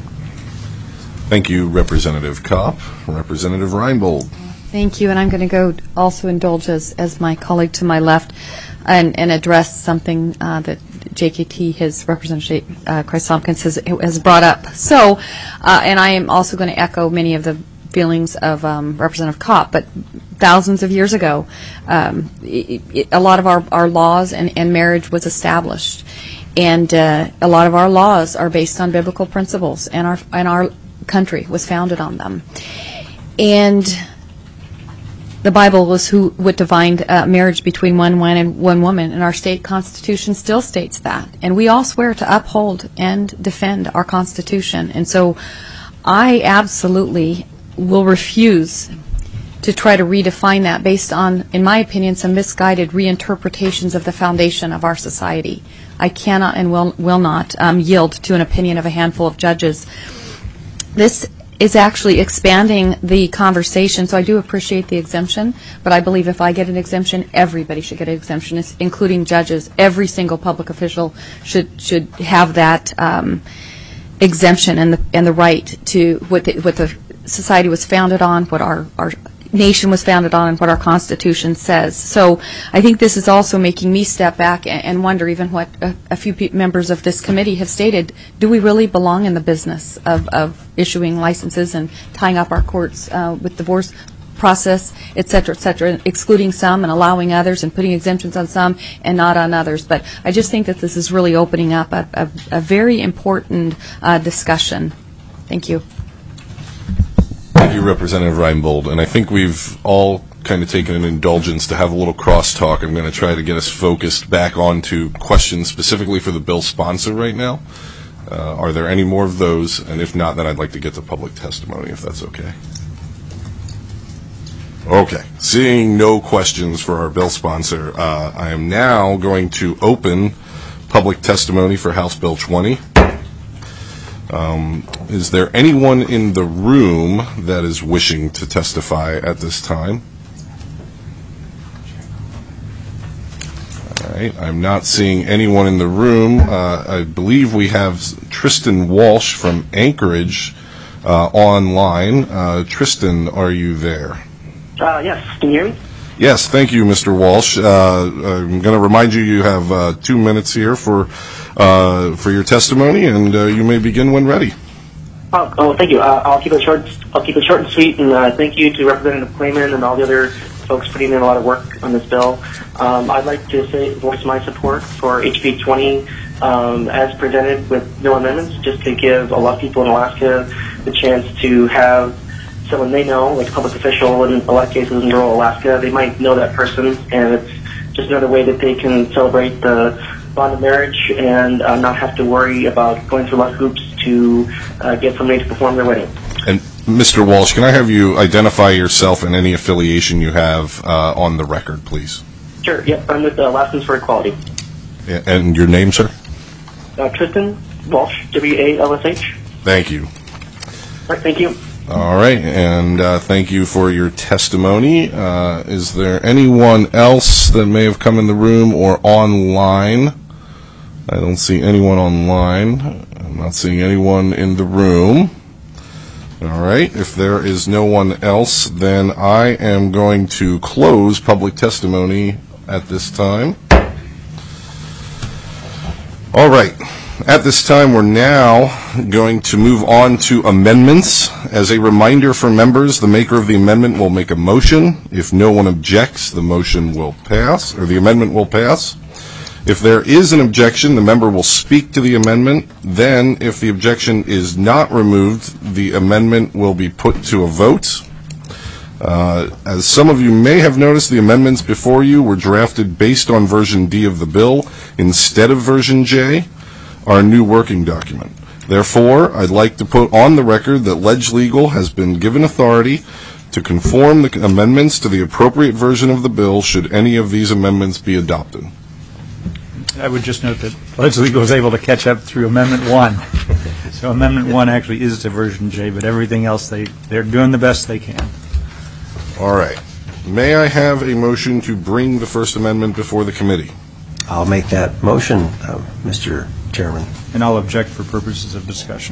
Thank you, Representative Kopp. Representative Reinbold. Thank you, and I'm going to go also indulge as, as my colleague to my left and, and address something uh, that J K T, his Representative uh, Christ Tompkins, has, has brought up. So, uh, and I am also going to echo many of the feelings of um, Representative Kopp, but thousands of years ago, um, it, it, a lot of our, our laws and, and marriage was established. And uh, a lot of our laws are based on biblical principles, and our, and our country was founded on them. And the Bible was who what defined uh, marriage between one man and one woman, and our state constitution still states that. And we all swear to uphold and defend our constitution. And so I absolutely will refuse to try to redefine that based on, in my opinion, some misguided reinterpretations of the foundation of our society. I cannot and will, will not um, yield to an opinion of a handful of judges. This is actually expanding the conversation, so I do appreciate the exemption, but I believe if I get an exemption, everybody should get an exemption, including judges. Every single public official should should have that um, exemption and the and the right to what the, what the society was founded on, what our, our nation was founded on, and what our Constitution says. So I think this is also making me step back and, and wonder even what a, a few pe- members of this committee have stated. Do we really belong in the business of, of issuing licenses and tying up our courts uh, with divorce process, et cetera, et cetera, excluding some and allowing others and putting exemptions on some and not on others? But I just think that this is really opening up a, a, a very important uh, discussion. Thank you. Thank you, Representative Reinbold. And I think we've all kind of taken an indulgence to have a little crosstalk. I'm going to try to get us focused back onto questions specifically for the bill sponsor right now. Uh, are there any more of those? And if not, then I'd like to get to public testimony, if that's okay. Okay. Seeing no questions for our bill sponsor, uh, I am now going to open public testimony for House Bill twenty. Um, is there anyone in the room that is wishing to testify at this time? All right, I'm not seeing anyone in the room. Uh, I believe we have Tristan Walsh from Anchorage uh, online. Uh, Tristan, are you there? Uh, yes, can you hear me? Yes, thank you, Mister Walsh. Uh, I'm going to remind you you have uh, two minutes here for uh, for your testimony, and uh, you may begin when ready. Oh, oh thank you. Uh, I'll keep it short. I'll keep it short and sweet, and uh, thank you to Representative Clayman and all the other folks putting in a lot of work on this bill. Um, I'd like to say voice my support for H B twenty um, as presented with no amendments, just to give a lot of people in Alaska the chance to have someone they know, like a public official in a lot of cases in rural Alaska. They might know that person, and it's just another way that they can celebrate the bond of marriage and uh, not have to worry about going through a lot of hoops to uh, get somebody to perform their wedding. And Mister Walsh, can I have you identify yourself and any affiliation you have uh, on the record, please? Sure, yep, I'm with uh, Alaskans for Equality. Yeah, and your name, sir? Uh, Tristan Walsh, W A L S H. Thank you. All right, thank you. All right, and uh, thank you for your testimony. Uh, is there anyone else that may have come in the room or online? I don't see anyone online. I'm not seeing anyone in the room. All right, if there is no one else, then I am going to close public testimony at this time. All right. At this time, we're now going to move on to amendments. As a reminder for members, the maker of the amendment will make a motion. If no one objects, the motion will pass, or the amendment will pass. If there is an objection, the member will speak to the amendment. Then, if the objection is not removed, the amendment will be put to a vote. Uh, as some of you may have noticed, the amendments before you were drafted based on version D of the bill instead of version J, our new working document. Therefore, I'd like to put on the record that Ledge Legal has been given authority to conform the amendments to the appropriate version of the bill should any of these amendments be adopted. I would just note that Ledge Legal was able to catch up through Amendment one. So Amendment one actually is to version J, but everything else, they, they're doing the best they can. All right. May I have a motion to bring the First Amendment before the committee? I'll make that motion, uh, Mister Chairman. And I'll object for purposes of discussion.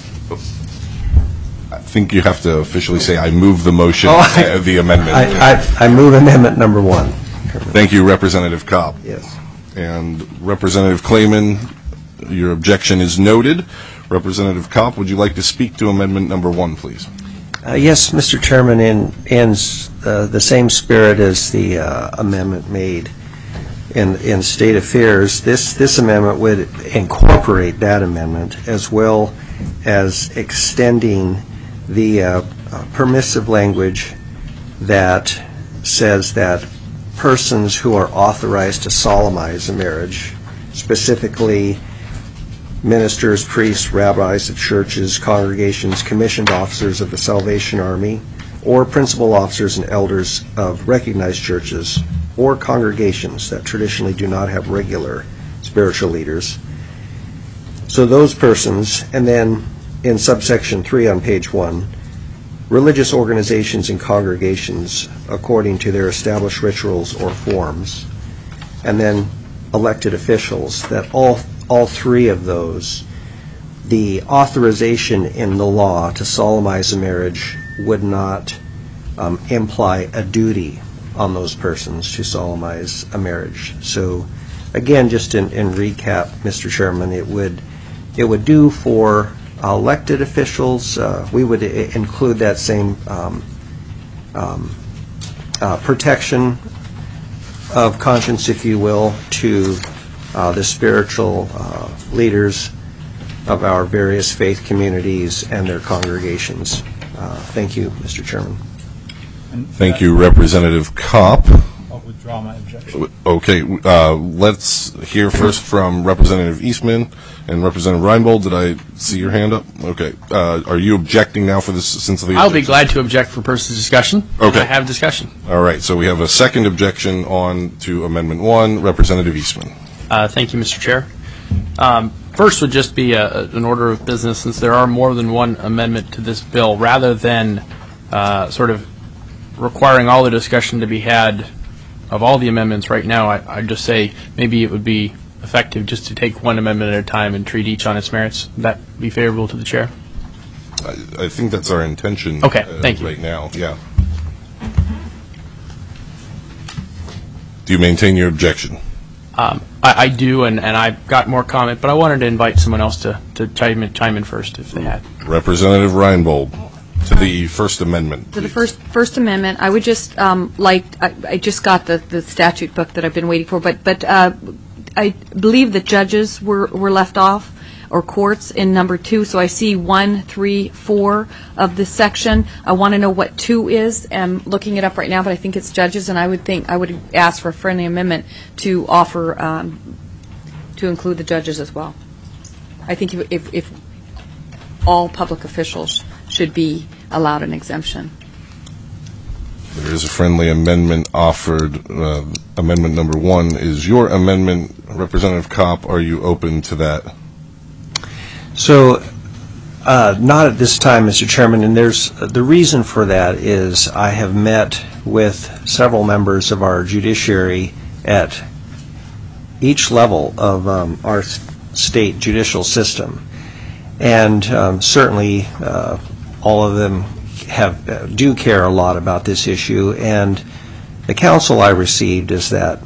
I think you have to officially say, I move the motion, oh, I, uh, the amendment. I, I, I move amendment number one. Thank you, Representative Cobb. Yes. And Representative Clayman, your objection is noted. Representative Kopp, would you like to speak to amendment number one, please? Uh, yes, Mister Chairman, in, in uh, the same spirit as the uh, amendment made in, in State Affairs, this, this amendment would incorporate that amendment as well as extending the uh, uh, permissive language that says that persons who are authorized to solemnize a marriage, specifically ministers, priests, rabbis of churches, congregations, commissioned officers of the Salvation Army, or principal officers and elders of recognized churches or congregations that traditionally do not have regular spiritual leaders. So those persons, and then in subsection three on page one, religious organizations and congregations according to their established rituals or forms, and then elected officials, that all all three of those, the authorization in the law to solemnize a marriage would not um, imply a duty on those persons to solemnize a marriage. So again, just in, in recap, Mister Chairman, it would it would do for elected officials. Uh, we would I- include that same um, um, uh, protection of conscience, if you will, to uh, the spiritual uh, leaders of our various faith communities and their congregations. Uh, thank you, Mister Chairman. Thank you, Representative Kopp. I'll withdraw my objection. Okay, uh, let's hear first from Representative Eastman and Representative Reinbold. Did I see your hand up? Okay. Uh, are you objecting now for this since the I'll be glad to object for purpose of discussion. Okay. I have discussion. All right, so we have a second objection on to Amendment one. Representative Eastman. Uh, thank you, Mister Chair. Um, first would just be a, an order of business, since there are more than one amendment to this bill, rather than uh, sort of requiring all the discussion to be had of all the amendments right now. I, I'd just say maybe it would be effective just to take one amendment at a time and treat each on its merits. Would that be favorable to the chair? I, I think that's our intention. Okay, uh, thank you. Right now, yeah. Do you maintain your objection? Um, I, I do, and, and I've got more comment, but I wanted to invite someone else to, to chime, in, chime in first if they had. Representative Reinbold, to the First Amendment. To the first First Amendment, I would just um, like, I, I just got the, the statute book that I've been waiting for, but but uh, I believe that judges were, were left off, or courts, in number two, so I see one, three, four of this section. I want to know what two is. I'm looking it up right now, but I think it's judges, and I would think, I would ask for a friendly amendment to offer, um, to include the judges as well. I think if, if, if all public officials should be allowed an exemption. There is a friendly amendment offered. Uh, amendment number one is your amendment. Representative Kopp, are you open to that? So, uh, not at this time, Mister Chairman, and there's the reason for that is I have met with several members of our judiciary at each level of um, our state judicial system, and um, certainly uh, all of them have uh, do care a lot about this issue. And the counsel I received is that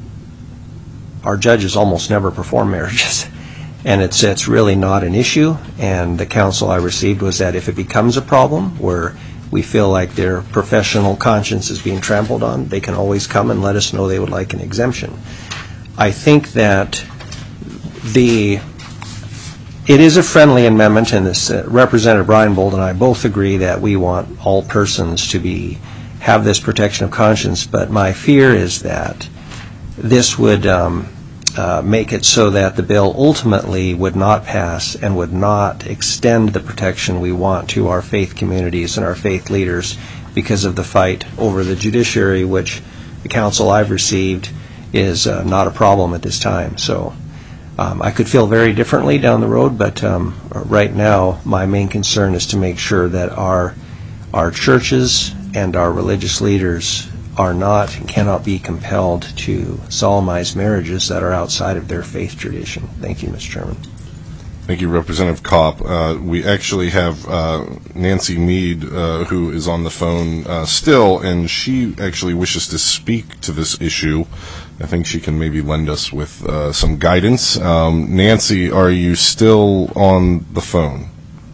our judges almost never perform marriages. And it's it's really not an issue, and the counsel I received was that if it becomes a problem where we feel like their professional conscience is being trampled on, they can always come and let us know they would like an exemption. I think that the it is a friendly amendment, and this uh, Representative Reinbold and I both agree that we want all persons to be have this protection of conscience, but my fear is that this would um, Uh, make it so that the bill ultimately would not pass and would not extend the protection we want to our faith communities and our faith leaders because of the fight over the judiciary, which the counsel I've received is uh, not a problem at this time. So um, I could feel very differently down the road, but um, right now my main concern is to make sure that our our churches and our religious leaders are not and cannot be compelled to solemnize marriages that are outside of their faith tradition. Thank you, Mister Chairman. Thank you, Representative Kopp. Uh, we actually have uh, Nancy Mead, uh, who is on the phone uh, still, and she actually wishes to speak to this issue. I think she can maybe lend us with uh, some guidance. Um, Nancy, are you still on the phone?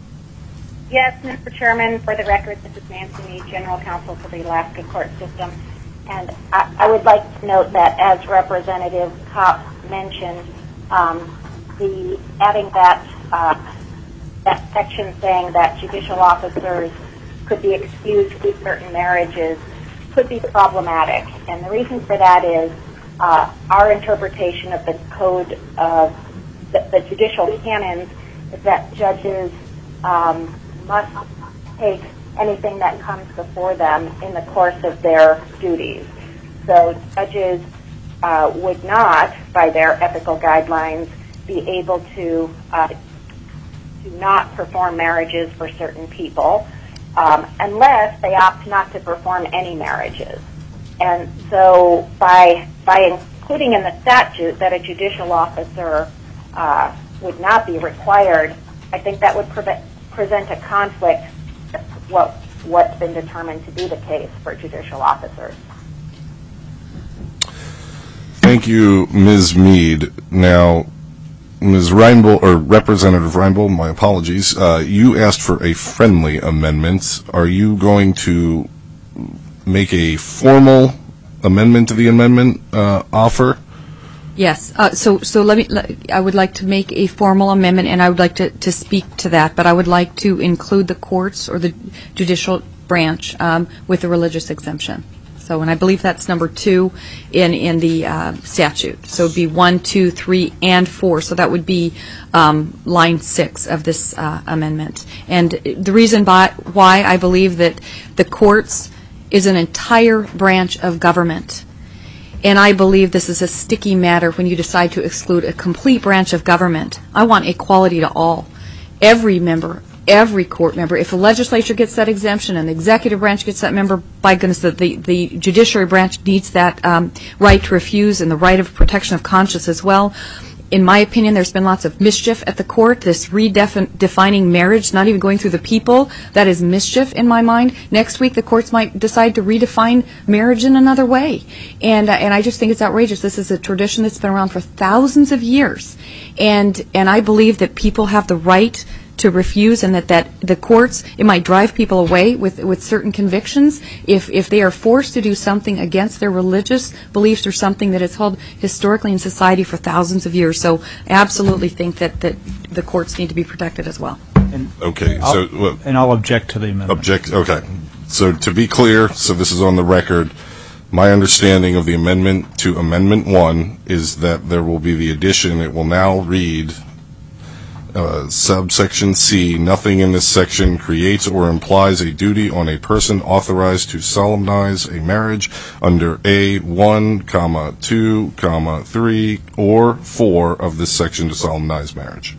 Yes, Mister Chairman. For the record, this is Nancy Mead, General Counsel for the Alaska Court System. And I, I would like to note that, as Representative Kopp mentioned, um, the adding that uh, that section saying that judicial officers could be excused to certain marriages could be problematic. And the reason for that is uh, our interpretation of the code of the, the judicial canons is that judges um, must take anything that comes before them in the course of their duties. So judges uh, would not, by their ethical guidelines, be able to uh, to not perform marriages for certain people um, unless they opt not to perform any marriages. And so by by including in the statute that a judicial officer uh, would not be required, I think that would pre- present a conflict what what's been determined to be the case for judicial officers. Thank you, Miz Mead. Now, Miz Reinbold, or Representative Reinbold, my apologies, uh, you asked for a friendly amendment. Are you going to make a formal amendment to the amendment uh, offer? Yes, uh, so, so let me, let- I would like to make a formal amendment, and I would like to, to speak to that, but I would like to include the courts or the judicial branch um, with the religious exemption. So, and I believe that's number two in, in the uh, statute. So it'd be one, two, three, and four, so that would be um, line six of this uh, amendment. And the reason by, why I believe that the courts is an entire branch of government. And I believe this is a sticky matter when you decide to exclude a complete branch of government. I want equality to all. Every member, every court member. If the legislature gets that exemption and the executive branch gets that member, by goodness, the, the, the judiciary branch needs that um, right to refuse and the right of protection of conscience as well. In my opinion, there's been lots of mischief at the court, this redefining marriage, not even going through the people. That is mischief in my mind. Next week, the courts might decide to redefine marriage in another way. And, uh, and I just think it's outrageous. This is a tradition that's been around for thousands of years. And, and I believe that people have the right to refuse, and that, that the courts, it might drive people away with, with certain convictions if, if they are forced to do something against their religious beliefs or something that is held historically in society for thousands of years. So I absolutely think that, that the courts need to be protected as well. Okay, so, well, And I'll object to the amendment. object, okay. So to be clear, so this is on the record, my understanding of the amendment to Amendment One is that there will be the addition, it will now read, Uh, subsection C, nothing in this section creates or implies a duty on a person authorized to solemnize a marriage under A one, comma, two, comma, three, or four of this section to solemnize marriage.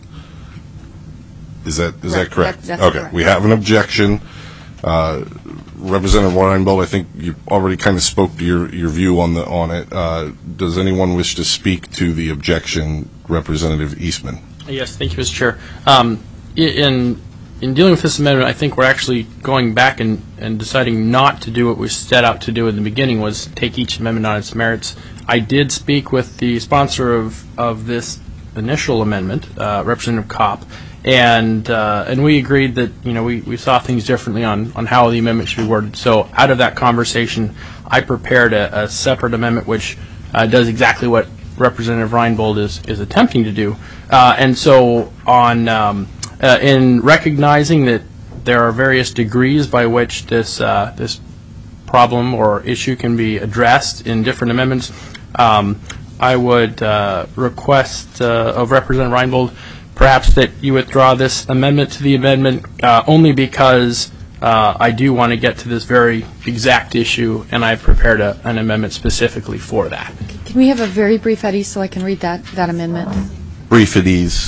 Is that, is that Right, correct? that- that's Okay, correct. we have an objection. Uh, Representative Reinbold, I think you already kind of spoke to your, your view on the, on it. Uh, does anyone wish to speak to the objection, Representative Eastman? Yes, thank you, Mister Chair. Um, i- in in dealing with this amendment, I think we're actually going back and, and deciding not to do what we set out to do in the beginning, was take each amendment on its merits. I did speak with the sponsor of, of this initial amendment, uh, Representative Kopp, and uh, and we agreed that, you know, we, we saw things differently on, on how the amendment should be worded. So out of that conversation, I prepared a, a separate amendment which uh, does exactly what Representative Reinbold is, is attempting to do. Uh, and so on, um, uh, in recognizing that there are various degrees by which this, uh, this problem or issue can be addressed in different amendments, um, I would uh, request uh, of Representative Reinbold perhaps that you withdraw this amendment to the amendment uh, only because uh, I do want to get to this very exact issue, and I've prepared a, an amendment specifically for that. Can we have a very brief, Eddie, so I can read that, that amendment? Brief at ease.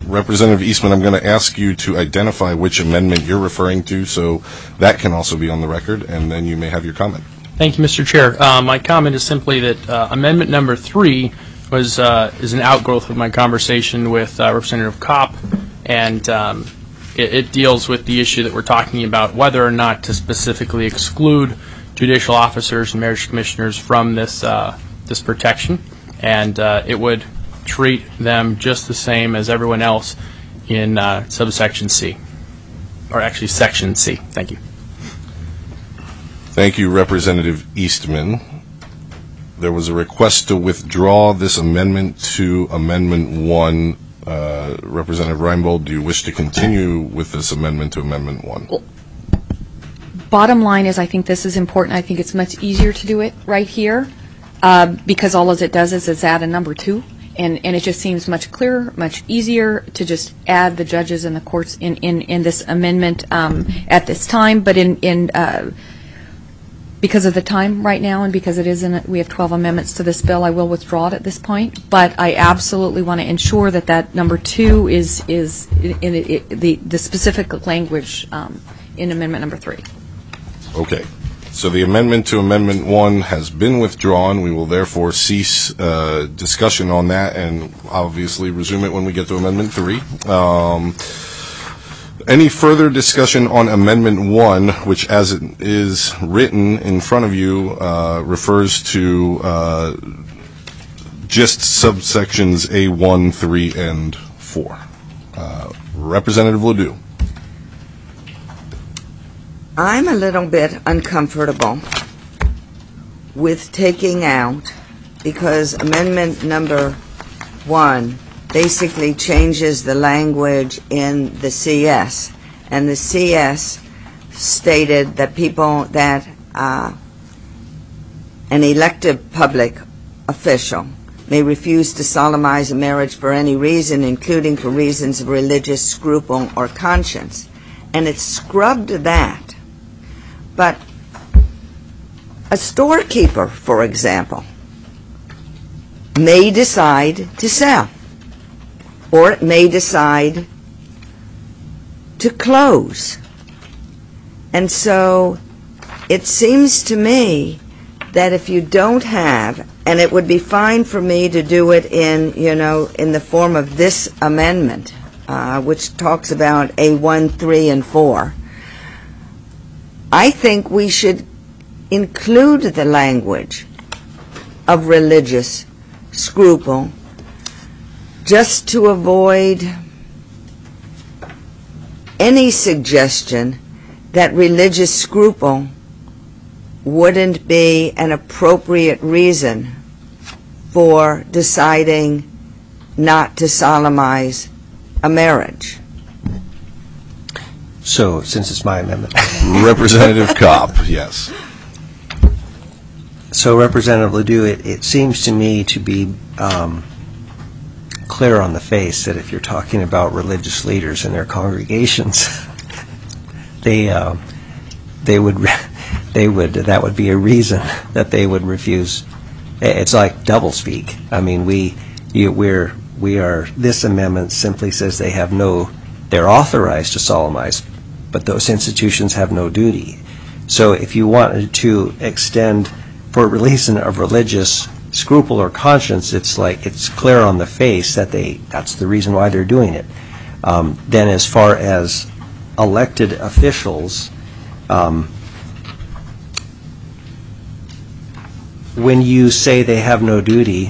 Representative Eastman, I'm going to ask you to identify which amendment you're referring to, so that can also be on the record, and then you may have your comment. Thank you, Mister Chair. Uh, my comment is simply that uh, amendment number three was uh, is an outgrowth of my conversation with uh, Representative Kopp, and um, it, it deals with the issue that we're talking about, whether or not to specifically exclude judicial officers and marriage commissioners from this uh, this protection, and uh, it would treat them just the same as everyone else in uh, subsection C, or actually section C. Thank you. Thank you, Representative Eastman. There was a request to withdraw this amendment to Amendment one. Uh, Representative Reinbold, do you wish to continue with this amendment to Amendment one? Bottom line is I think this is important. I think it's much easier to do it right here uh, because all it does is it's add a number two. And, and it just seems much clearer, much easier to just add the judges and the courts in, in, in this amendment um, at this time. But in, in uh, because of the time right now and because it is in, we have twelve amendments to this bill, I will withdraw it at this point. But I absolutely want to ensure that that number two is is in, in it, the the specific language um, in amendment number three. Okay. So the amendment to Amendment one has been withdrawn. We will therefore cease uh, discussion on that and obviously resume it when we get to Amendment three. Um, any further discussion on Amendment one, which as it is written in front of you, uh, refers to uh, just subsections A one, three, and four. Uh, Representative Ledoux. I'm a little bit uncomfortable with taking out, because amendment number one basically changes the language in the C S, and the C S stated that people that uh, an elected public official may refuse to solemnize a marriage for any reason, including for reasons of religious scruple or conscience. And it scrubbed that. But a storekeeper, for example, may decide to sell, or it may decide to close. And so it seems to me that if you don't have, and it would be fine for me to do it in, you know, in the form of this amendment, uh, which talks about A one, three, and four, I think we should include the language of religious scruple just to avoid any suggestion that religious scruple wouldn't be an appropriate reason for deciding not to solemnize a marriage. So, since it's my amendment. Representative Kopp, yes. So, Representative Ledoux, it, it seems to me to be um, clear on the face that if you're talking about religious leaders and their congregations, they uh, they would they would that would be a reason that they would refuse. It's like doublespeak. I mean, we you, we're we are this amendment simply says they have no they're authorized to solemnize, but those institutions have no duty. So if you wanted to extend for release of religious scruple or conscience, it's like it's clear on the face that they that's the reason why they're doing it. Um, then as far as elected officials, um, when you say they have no duty,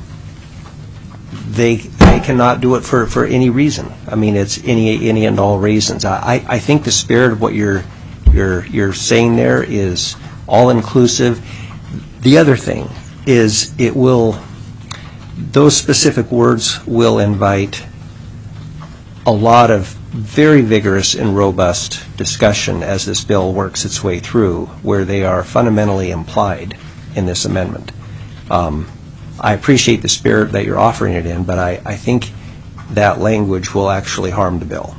they they cannot do it for, for any reason. I mean, it's any any and all reasons. I, I think the spirit of what you're you're you're saying there is all inclusive. The other thing is it will those specific words will invite a lot of very vigorous and robust discussion as this bill works its way through, where they are fundamentally implied in this amendment. Um, I appreciate the spirit that you're offering it in, but I, I think that language will actually harm the bill.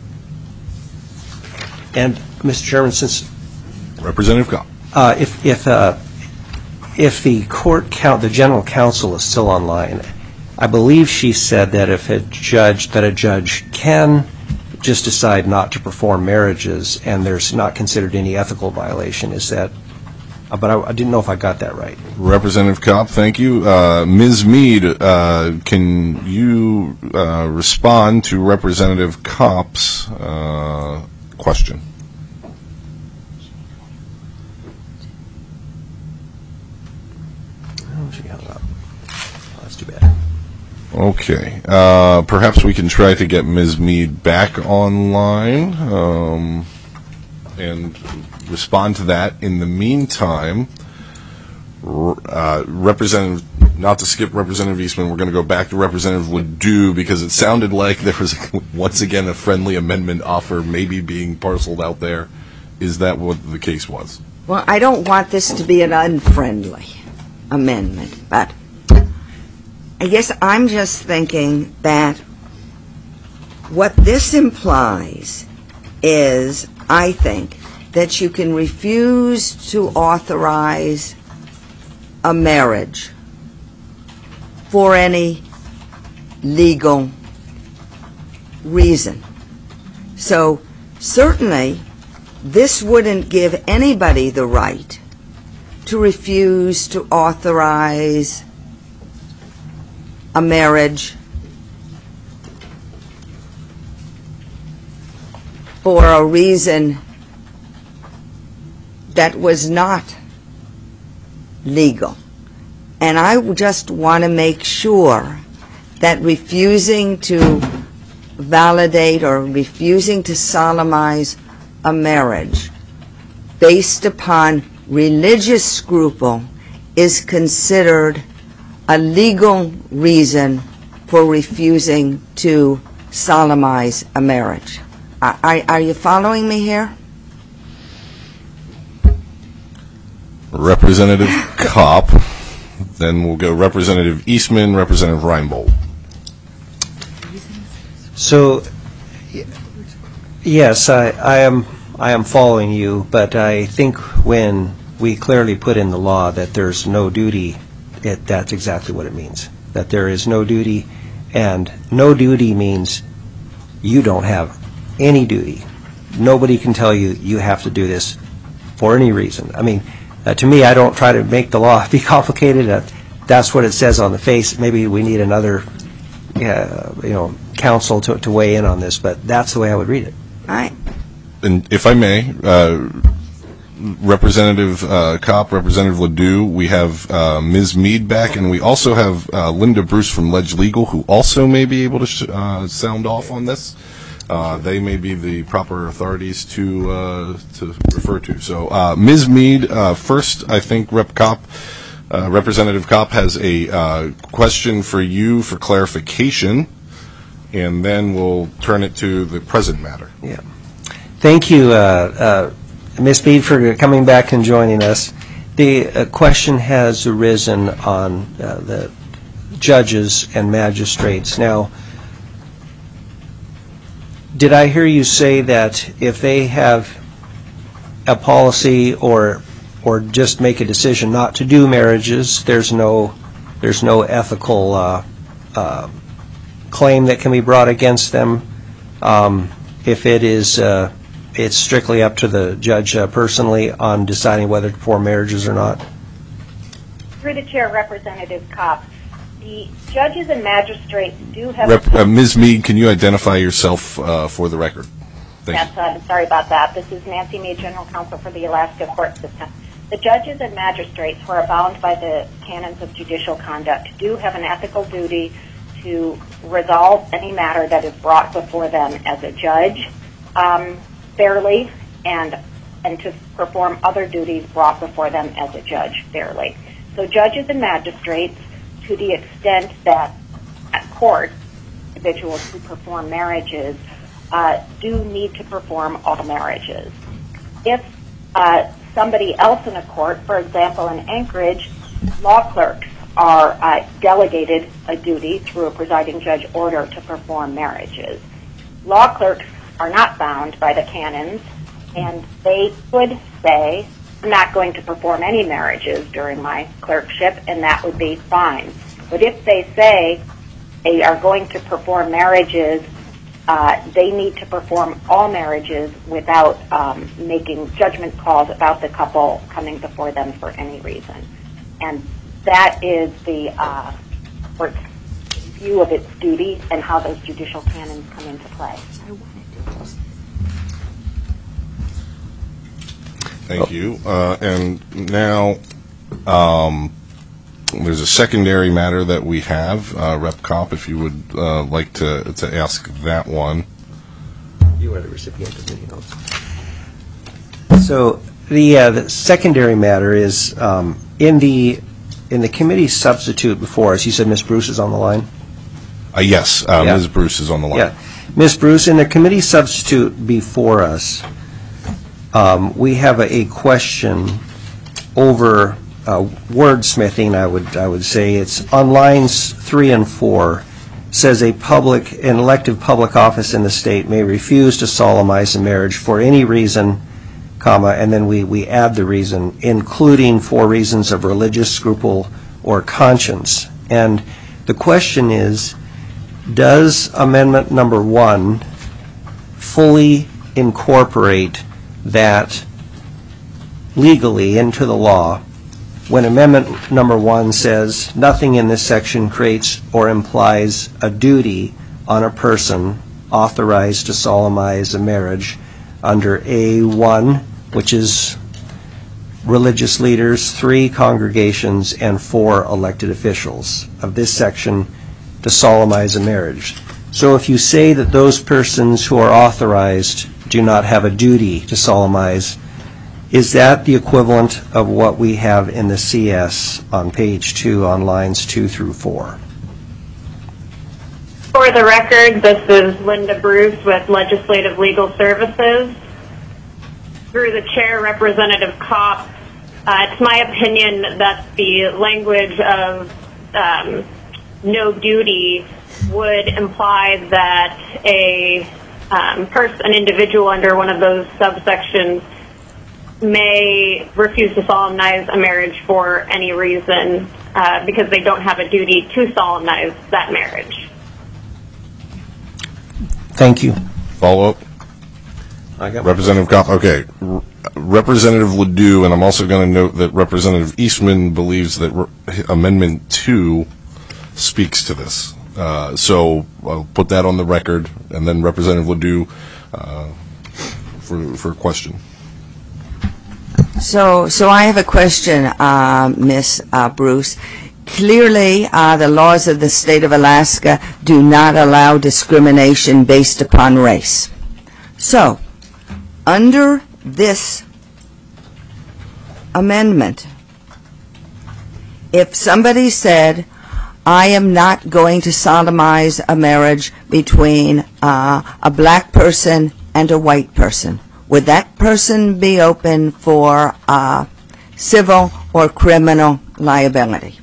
And, Mister Chairman, since Representative Kopp, uh, if if uh, if the court count the general counsel is still online, I believe she said that if a judge, that a judge can just decide not to perform marriages and there's not considered any ethical violation. Is that, uh, but I, I didn't know if I got that right. Representative Kopp, thank you. Uh, Miz Mead, uh, can you uh, respond to Representative Kopp's uh, question? Oh, she hung up. Oh, that's too bad. Okay. Uh, perhaps we can try to get Miz Mead back online um, and respond to that. In the meantime, uh, Representative, not to skip Representative Eastman, we're going to go back to Representative Ledoux because it sounded like there was, once again, a friendly amendment offer maybe being parceled out there. Is that what the case was? Well, I don't want this to be an unfriendly amendment, but I guess I'm just thinking that what this implies is, I think, that you can refuse to authorize a marriage for any legal reason. So certainly this wouldn't give anybody the right to refuse to authorize a marriage for a reason that was not legal. And I just want to make sure that refusing to validate or refusing to solemnize a marriage based upon religious scruple is considered a legal reason for refusing to solemnize a marriage. Are, are, are you following me here? Representative Kopp. Then we'll go Representative Eastman, Representative Reinbold. So, yes, I, I am I am following you, but I think when we clearly put in the law that there's no duty, it, that's exactly what it means. That there is no duty, and no duty means you don't have any duty. Nobody can tell you you have to do this for any reason. I mean, uh, to me, I don't try to make the law be complicated. Uh, that's what it says on the face. Maybe we need another, uh, you know, counsel to, to weigh in on this, but that's the way I would read it. All right. And if I may, uh, Representative uh, Kopp, Representative Ledoux, we have uh, Miz Mead back, and we also have uh, Linda Bruce from Ledge Legal, who also may be able to sh- uh, sound off on this. Uh, they may be the proper authorities to uh, to refer to. So, uh, Miz Mead, uh, first, I think Rep Kopp, uh, Representative Kopp has a uh, question for you for clarification, and then we'll turn it to the present matter. Yeah. Thank you, uh, uh, Miz Mead, for coming back and joining us. The uh, question has arisen on uh, the judges and magistrates. Now, did I hear you say that if they have a policy or or just make a decision not to do marriages, there's no there's no ethical uh, uh, claim that can be brought against them? Um, if it is, uh, it's strictly up to the judge uh, personally on deciding whether to perform marriages or not? Through the chair, Representative Kopp, the judges and magistrates do have... Rep, uh, Miz Mead, can you identify yourself uh, for the record? Thank yes, you. I'm sorry about that. This is Nancy Mead, General Counsel for the Alaska Court System. The judges and magistrates who are bound by the canons of judicial conduct do have an ethical duty to resolve any matter that is brought before them as a judge um, fairly and and to perform other duties brought before them as a judge fairly. So judges and magistrates, to the extent that at court, individuals who perform marriages uh, do need to perform all marriages. If uh, somebody else in a court, for example in Anchorage, law clerks are uh, delegated a duty through a presiding judge order to perform marriages. Law clerks are not bound by the canons, and they could say, I'm not going to perform any marriages during my clerkship, and that would be fine. But if they say, they are going to perform marriages, uh, they need to perform all marriages without um, making judgment calls about the couple coming before them for any reason. And that is the uh, court's view of its duty and how those judicial canons come into play. Thank you. Uh, and now um, there's a secondary matter that we have. Uh, Rep Kopp, if you would uh, like to, to ask that one. You are the recipient of the notes. So the, uh, the secondary matter is um, in the in the committee substitute before us. You said Miz Bruce is on the line? Uh, yes, uh, Yeah. Miz Bruce is on the line. Yeah. Miz Bruce, in the committee substitute before us, um, we have a, a question over uh, wordsmithing, I would I would say. It's on lines three and four. Says a public, an elected public office in the state may refuse to solemnize a marriage for any reason, comma, and then we, we add the reason, including for reasons of religious scruple or conscience. And the question is, does amendment number one fully incorporate that legally into the law when amendment number one says nothing in this section creates or implies a duty on a person authorized to solemnize a marriage under A one, which is religious leaders, three congregations, and four elected officials of this section to solemnize a marriage. So if you say that those persons who are authorized do not have a duty to solemnize, is that the equivalent of what we have in the C S on page two on lines two through four? For the record, this is Linda Bruce with Legislative Legal Services. Through the chair, Representative Kopp, uh, it's my opinion that the language of um, no duty would imply that a um, person, an individual under one of those subsections may refuse to solemnize a marriage for any reason uh, because they don't have a duty to solemnize that marriage. Thank you. Follow up? I got Representative Kopp, okay. R- Representative Ledoux, and I'm also going to note that Representative Eastman believes that re- Amendment two speaks to this. Uh, so I'll put that on the record, and then Representative Ledoux uh, for, for a question. So, so I have a question, uh, Miz Uh, Bruce. Clearly, uh, the laws of the state of Alaska do not allow discrimination based upon race. So, under this amendment, if somebody said, I am not going to solemnize a marriage between uh, a black person and a white person, would that person be open for uh, civil or criminal liability?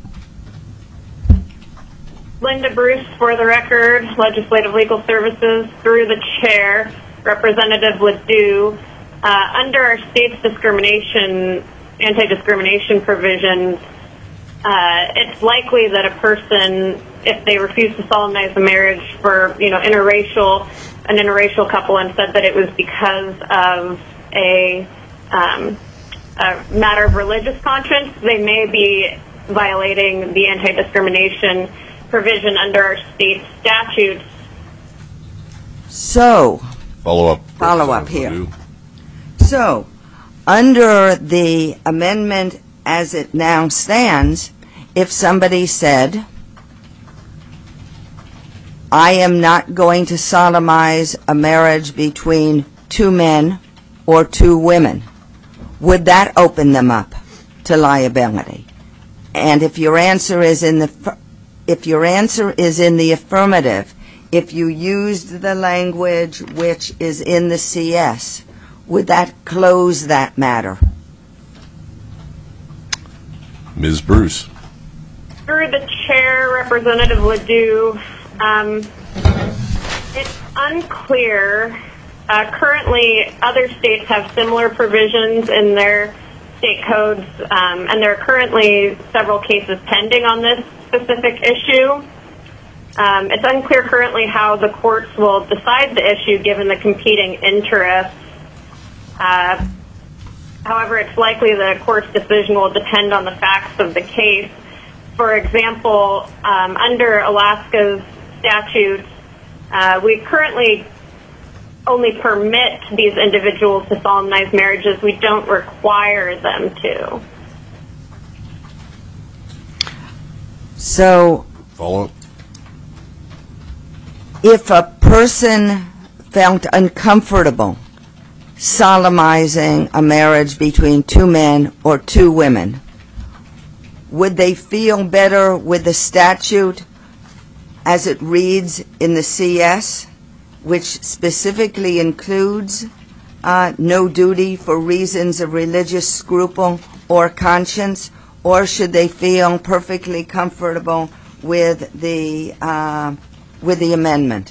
Linda Bruce, for the record, Legislative Legal Services, through the chair, Representative Ledoux. Uh, under our state's discrimination, anti-discrimination provisions, uh, it's likely that a person, if they refuse to solemnize a marriage for, you know, interracial, an interracial couple, and said that it was because of a, um, a matter of religious conscience, they may be violating the anti-discrimination provision under our state statutes. So, Follow up. follow up here. So, under the amendment as it now stands, if somebody said, I am not going to solemnize a marriage between two men or two women, would that open them up to liability? And if your answer is in the if your answer is in the affirmative, if you used the language which is in the C S, would that close that matter? Miz Bruce. Through the chair, Representative Ledoux, um, it's unclear. Uh, currently, other states have similar provisions in their state codes, um, and there are currently several cases pending on this specific issue. Um, it's unclear currently how the courts will decide the issue given the competing interests. Uh, however, it's likely the court's decision will depend on the facts of the case. For example, um, under Alaska's statutes, uh, we currently only permit these individuals to solemnize marriages. We don't require them to. So, follow up. If a person felt uncomfortable solemnizing a marriage between two men or two women, would they feel better with the statute as it reads in the C S, which specifically includes uh, no duty for reasons of religious scruple or conscience, or should they feel perfectly comfortable with the uh, with the amendment?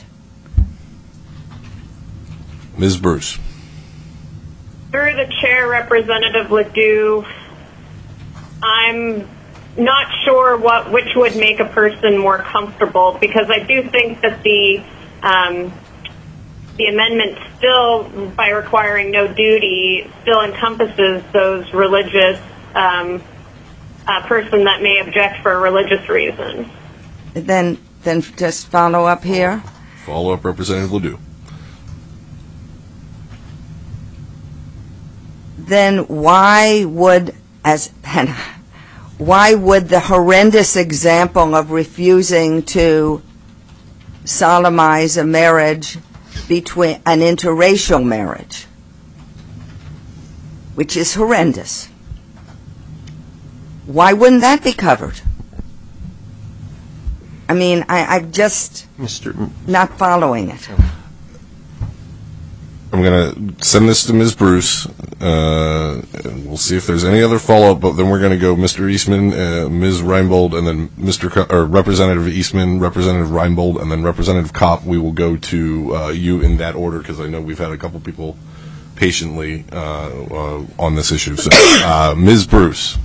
Miz Bruce. Through the chair, Representative Ledoux, I'm not sure what which would make a person more comfortable, because I do think that the um, the amendment still, by requiring no duty, still encompasses those religious um, uh, person that may object for a religious reason. Then, then just follow up here. Follow up, Representative Ledoux. Then why would, as why would the horrendous example of refusing to solemnize a marriage between an interracial marriage, which is horrendous, why wouldn't that be covered? I mean, I, I'm just Mister not following it. I'm going to send this to Miz Bruce. Uh, and we'll see if there's any other follow-up, but then we're going to go Mister Eastman, uh, Miz Reinbold, and then Mister Co- or Representative Eastman, Representative Reinbold, and then Representative Kopp. We will go to uh, you in that order, because I know we've had a couple people patiently uh, uh, on this issue. So, uh, Miz Bruce.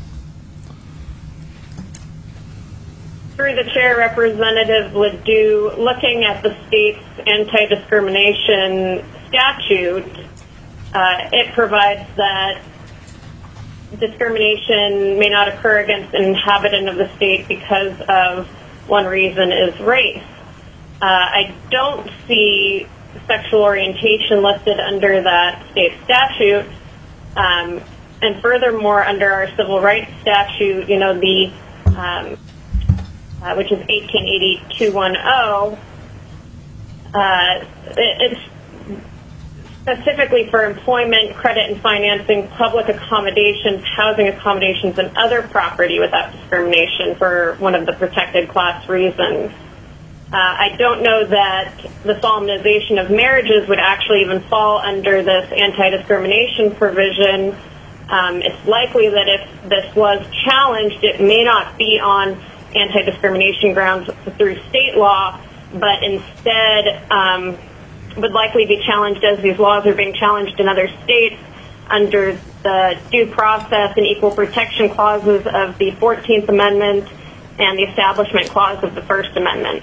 Through the chair, Representative Ledoux, looking at the state's anti-discrimination statute, uh, it provides that discrimination may not occur against an inhabitant of the state because of one reason is race. Uh, I don't see sexual orientation listed under that state statute. Um, and furthermore, under our civil rights statute, you know, the um, uh, which is eighteen eighty two ten, uh, it, it's specifically for employment, credit and financing, public accommodations, housing accommodations, and other property without discrimination for one of the protected class reasons. Uh, I don't know that the solemnization of marriages would actually even fall under this anti-discrimination provision. Um, it's likely that if this was challenged, it may not be on anti-discrimination grounds through state law, but instead um, would likely be challenged as these laws are being challenged in other states under the due process and equal protection clauses of the fourteenth Amendment and the Establishment Clause of the First Amendment.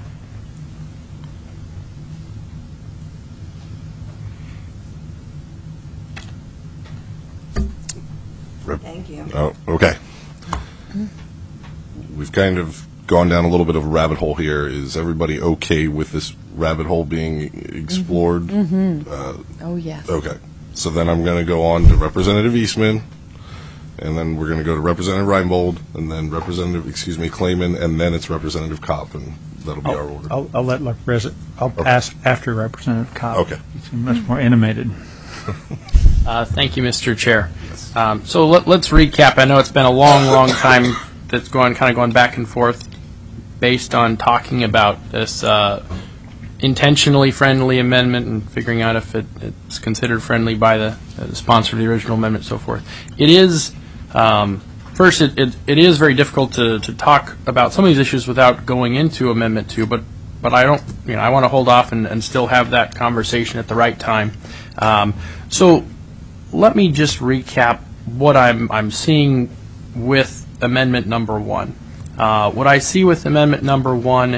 Thank you. Oh, okay. We've kind of gone down a little bit of a rabbit hole here. Is everybody okay with this rabbit hole being explored? Mm-hmm. Uh, Oh, yes. okay. So then I'm going to go on to Representative Eastman, and then we're going to go to Representative Reinbold, and then Representative, excuse me, Clayman, and then it's Representative Kopp, and that'll be I'll, our order. I'll, I'll let Repres- I'll Okay. pass after Representative Kopp. Okay. He's much more animated. Uh, thank you, Mister Chair. Um, so let, let's recap. I know it's been a long, long time that's going, kind of going back and forth based on talking about this uh, intentionally friendly amendment and figuring out if it, it's considered friendly by the, uh, the sponsor of the original amendment and so forth. It is, um, first, it, it, it is very difficult to, to talk about some of these issues without going into Amendment two, but, but I don't, you know, I want to hold off and, and still have that conversation at the right time. Um, so let me just recap what I'm, I'm seeing with Amendment number one. Uh, what I see with Amendment number one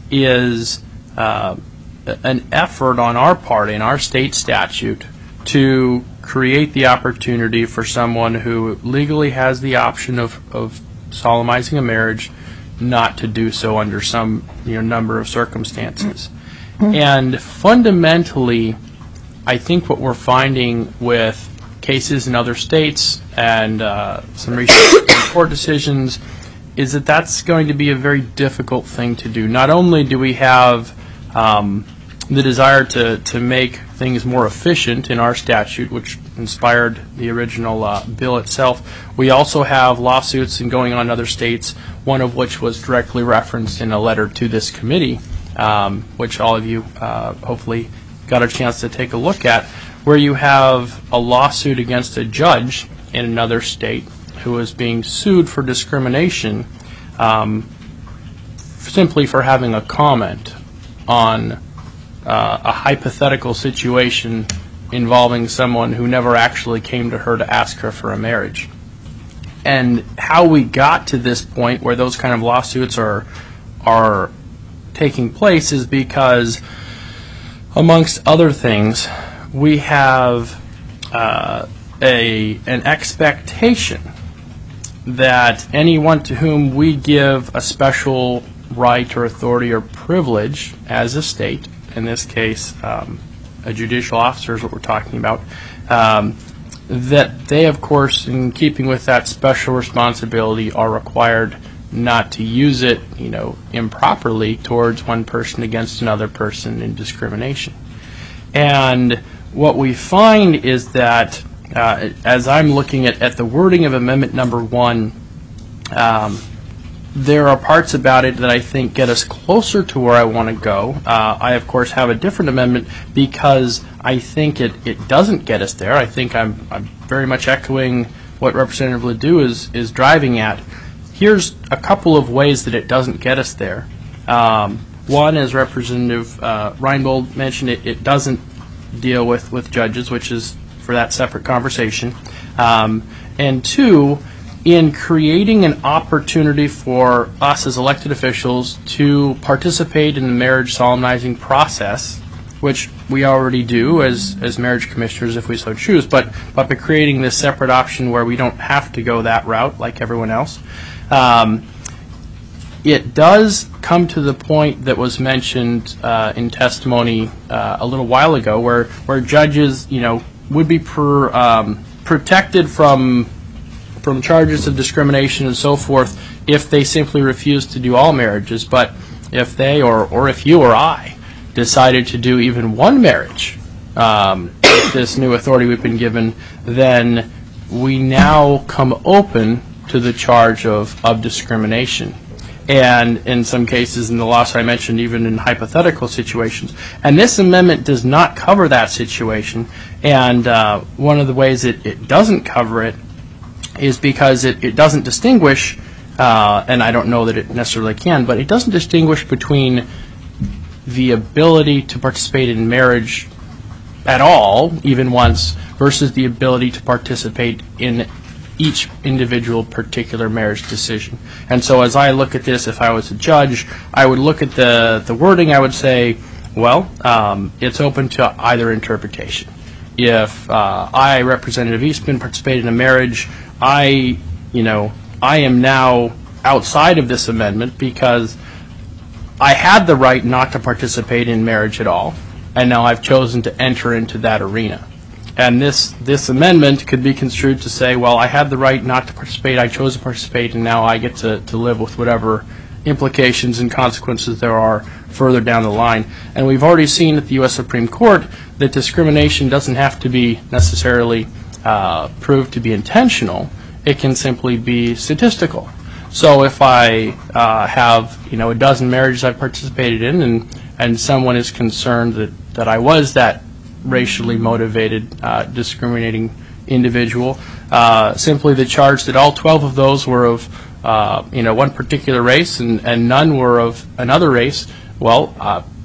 is uh, an effort on our part in our state statute to create the opportunity for someone who legally has the option of, of solemnizing a marriage not to do so under some you know, number of circumstances. And fundamentally, I think what we're finding with cases in other states and uh, some recent court decisions is that that's going to be a very difficult thing to do. Not only do we have um, the desire to, to make things more efficient in our statute, which inspired the original uh, bill itself, we also have lawsuits and going on in other states, one of which was directly referenced in a letter to this committee, um, which all of you uh, hopefully got a chance to take a look at, where you have a lawsuit against a judge in another state who is being sued for discrimination um, simply for having a comment on uh, a hypothetical situation involving someone who never actually came to her to ask her for a marriage. And how we got to this point where those kind of lawsuits are are taking place is because, amongst other things, we have uh, a an expectation that anyone to whom we give a special right or authority or privilege as a state, in this case um, a judicial officer is what we're talking about, um, that they, of course, in keeping with that special responsibility, are required not to use it, you know, improperly towards one person against another person in discrimination. And what we find is that, uh, as I'm looking at, at the wording of Amendment Number One, um, there are parts about it that I think get us closer to where I want to go. Uh, I, of course, have a different amendment because I think it, it doesn't get us there. I think I'm, I'm very much echoing what Representative Ledoux is, is driving at. Here's a couple of ways that it doesn't get us there. Um, one, as Representative uh, Reinbold mentioned, it, it doesn't deal with, with judges, which is for that separate conversation. Um, and two, in creating an opportunity for us as elected officials to participate in the marriage solemnizing process, which we already do as, as marriage commissioners if we so choose, but, but by creating this separate option where we don't have to go that route like everyone else, um, it does come to the point that was mentioned uh, in testimony uh, a little while ago, where, where judges, you know, would be per, um, protected from from charges of discrimination and so forth if they simply refused to do all marriages. But if they, or, or if you or I, decided to do even one marriage, um, with this new authority we've been given, then we now come open to the charge of, of discrimination. And in some cases, in the laws I mentioned, even in hypothetical situations. And this amendment does not cover that situation. And uh, one of the ways it, it doesn't cover it is because it, it doesn't distinguish, uh, and I don't know that it necessarily can, but it doesn't distinguish between the ability to participate in marriage at all, even once, versus the ability to participate in each individual particular marriage decision. And so as I look at this, if I was a judge, I would look at the, the wording, I would say, well, um, it's open to either interpretation. If uh, I, Representative Eastman, participated in a marriage, I, you know, I am now outside of this amendment because I had the right not to participate in marriage at all, and now I've chosen to enter into that arena. And this, this amendment could be construed to say, well, I had the right not to participate, I chose to participate, and now I get to, to live with whatever implications and consequences there are further down the line. And we've already seen at the U S Supreme Court that discrimination doesn't have to be necessarily uh, proved to be intentional. It can simply be statistical. So if I uh, have, you know, a dozen marriages I've participated in, and, and someone is concerned that, that I was that racially motivated, uh, discriminating individual, uh, simply the charge that all twelve of those were of uh, you know, one particular race and, and none were of another race, well, uh,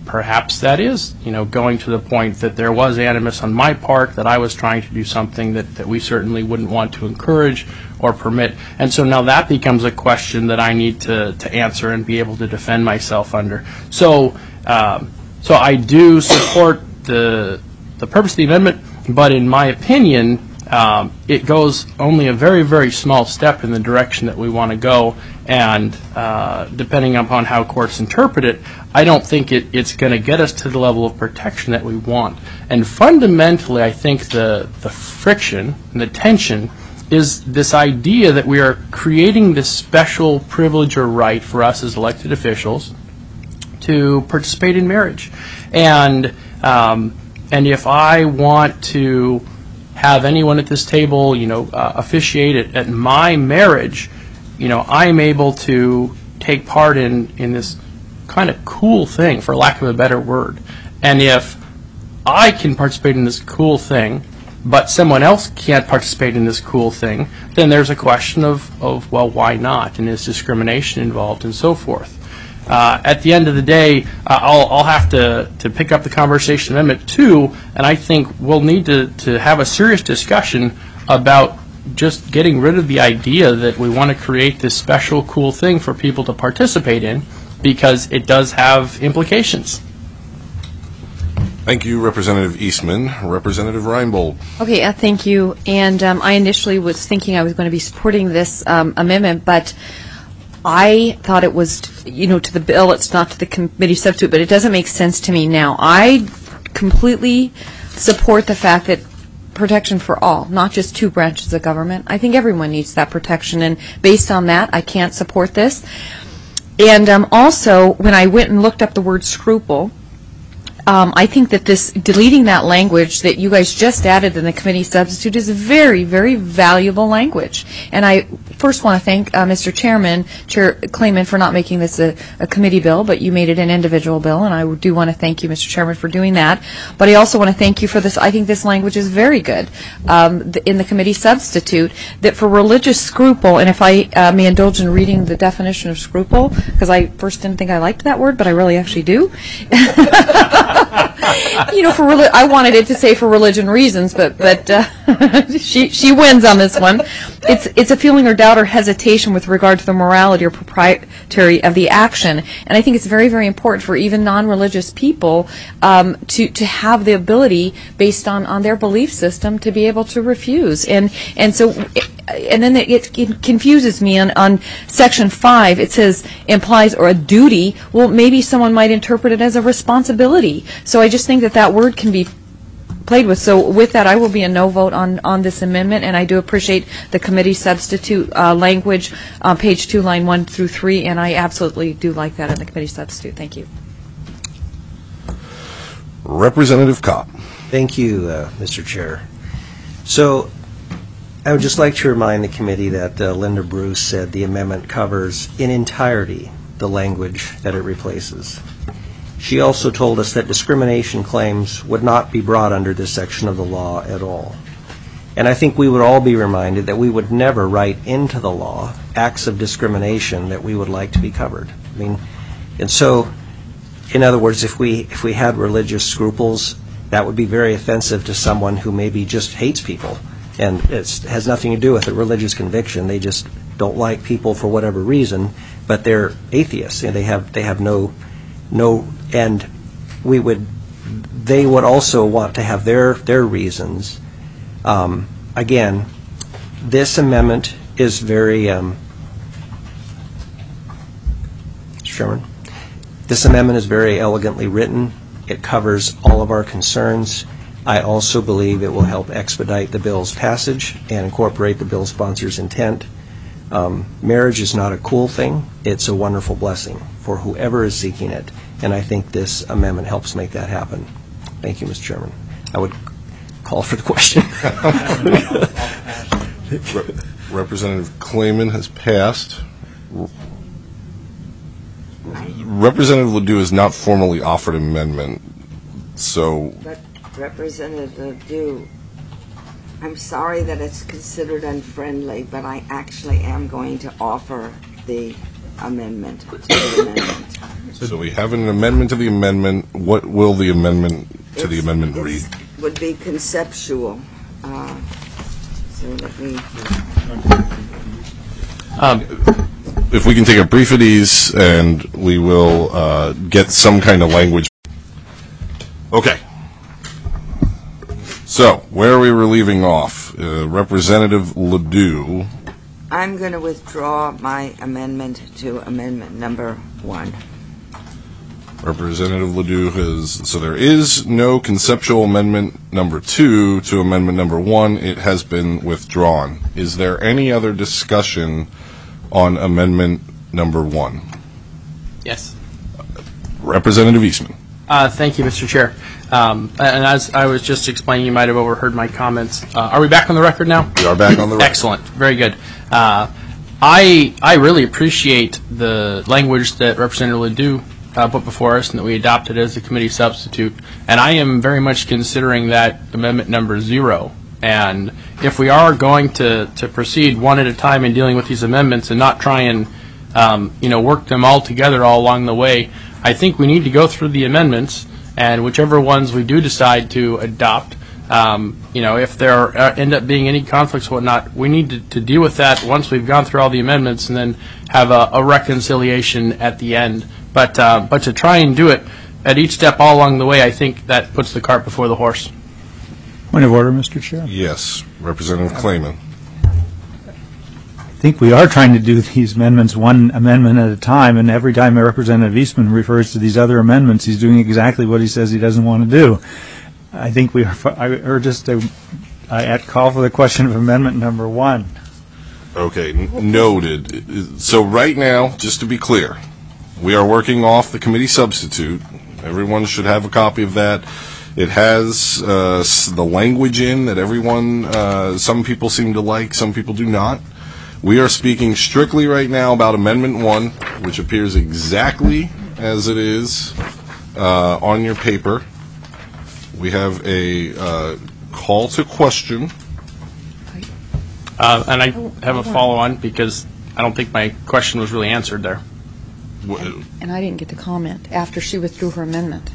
perhaps that is, you know, going to the point that there was animus on my part, that I was trying to do something that, that we certainly wouldn't want to encourage or permit. And so now that becomes a question that I need to, to answer and be able to defend myself under. So, um, so I do support the the purpose of the amendment, but in my opinion, um, it goes only a very, very small step in the direction that we want to go. And uh, depending upon how courts interpret it, I don't think it, it's going to get us to the level of protection that we want. And fundamentally, I think the, the friction and the tension is this idea that we are creating this special privilege or right for us as elected officials to participate in marriage. And um, and if I want to have anyone at this table, you know, uh, officiate at, at my marriage, you know, I'm able to take part in, in this kind of cool thing, for lack of a better word. And if I can participate in this cool thing, but someone else can't participate in this cool thing, then there's a question of, of well, why not? And is discrimination involved and so forth? Uh, at the end of the day, uh, I'll, I'll have to, to pick up the conversation amendment too, and I think we'll need to, to have a serious discussion about just getting rid of the idea that we want to create this special cool thing for people to participate in, because it does have implications. Thank you, Representative Eastman. Representative Reinbold. Okay, uh, thank you. And um, I initially was thinking I was going to be supporting this um, amendment, but I thought it was, you know, to the bill. It's not to the committee substitute, but it doesn't make sense to me now. I completely support the fact that protection for all, not just two branches of government. I think everyone needs that protection, and based on that, I can't support this. And um, also, when I went and looked up the word scruple, Um, I think that this, deleting that language that you guys just added in the committee substitute is very, very valuable language. And I first want to thank uh, Mister Chairman, Chair Klayman, for not making this a, a committee bill, but you made it an individual bill, and I do want to thank you, Mister Chairman, for doing that. But I also want to thank you for this. I think this language is very good um, th- in the committee substitute, that for religious scruple, and if I uh, may indulge in reading the definition of scruple, because I first didn't think I liked that word, but I really actually do. You know, for reli- I wanted it to say for religion reasons, but but uh, she she wins on this one. It's it's a feeling or doubt or hesitation with regard to the morality or propriety of the action, and I think it's very, very important for even non-religious people um, to to have the ability, based on, on their belief system, to be able to refuse. And and so, and then it, it confuses me on, on section five. It says implies or a duty. Well, maybe someone might interpret it as a responsibility. So I just think that that word can be played with. So with that, I will be a no vote on, on this amendment, and I do appreciate the committee substitute uh, language on page two, line one through three, and I absolutely do like that in the committee substitute. Thank you. Representative Kopp. Thank you, uh, Mister Chair. So I would just like to remind the committee that uh, Linda Bruce said the amendment covers in entirety the language that it replaces. She also told us that discrimination claims would not be brought under this section of the law at all. And I think we would all be reminded that we would never write into the law acts of discrimination that we would like to be covered. I mean, and so, in other words, if we if we had religious scruples, that would be very offensive to someone who maybe just hates people. And it has nothing to do with a religious conviction. They just don't like people for whatever reason, but they're atheists, and they have they have no no and we would they would also want to have their their reasons. Um, again, this amendment is very um, Mister Chairman, this amendment is very elegantly written. It covers all of our concerns. I also believe it will help expedite the bill's passage and incorporate the bill sponsor's intent. Um, marriage is not a cool thing. It's a wonderful blessing for whoever is seeking it, and I think this amendment helps make that happen. Thank you, Mister Chairman. I would call for the question. Re- Representative Klayman has passed. Representative Ledoux has not formally offered an amendment, so... But Representative Ledoux, I'm sorry that it's considered unfriendly, but I actually am going to offer the amendment to the amendment. So we have an amendment to the amendment. What will the amendment to the amendment read? Would be conceptual. Uh, so let me. Um, If we can take a brief at ease, and we will uh, get some kind of language. Okay. So, where are we leaving off? Uh, Representative Ledoux. I'm going to withdraw my amendment to amendment number one. Representative Ledoux has, so there is no conceptual amendment number two to amendment number one. It has been withdrawn. Is there any other discussion on amendment number one? Yes. Representative Eastman. Uh, thank you, Mister Chair. Um, and as I was just explaining, you might have overheard my comments. Uh, are we back on the record now? We are back on the record. Excellent. Very good. Uh, I I really appreciate the language that Representative Ledoux uh, put before us and that we adopted as a committee substitute. And I am very much considering that amendment number zero. And if we are going to, to proceed one at a time in dealing with these amendments and not try and um, you know, work them all together all along the way, I think we need to go through the amendments, and whichever ones we do decide to adopt, um, you know, if there uh, end up being any conflicts or whatnot, we need to, to deal with that once we've gone through all the amendments and then have a, a reconciliation at the end. But, uh, but to try and do it at each step all along the way, I think that puts the cart before the horse. Point of order, Mister Chair. Yes. Representative Clayman. I think we are trying to do these amendments one amendment at a time, and every time Representative Eastman refers to these other amendments, he's doing exactly what he says he doesn't want to do. I think we are, I urge us to, I at call for the question of amendment number one. Okay, n- noted. So right now, just to be clear, we are working off the committee substitute. Everyone should have a copy of that. It has uh, the language in that everyone, uh, some people seem to like, some people do not. We are speaking strictly right now about Amendment one, which appears exactly as it is uh, on your paper. We have a uh, call to question. Uh, and I have a follow-on because I don't think my question was really answered there. And, and I didn't get to comment after she withdrew her amendment.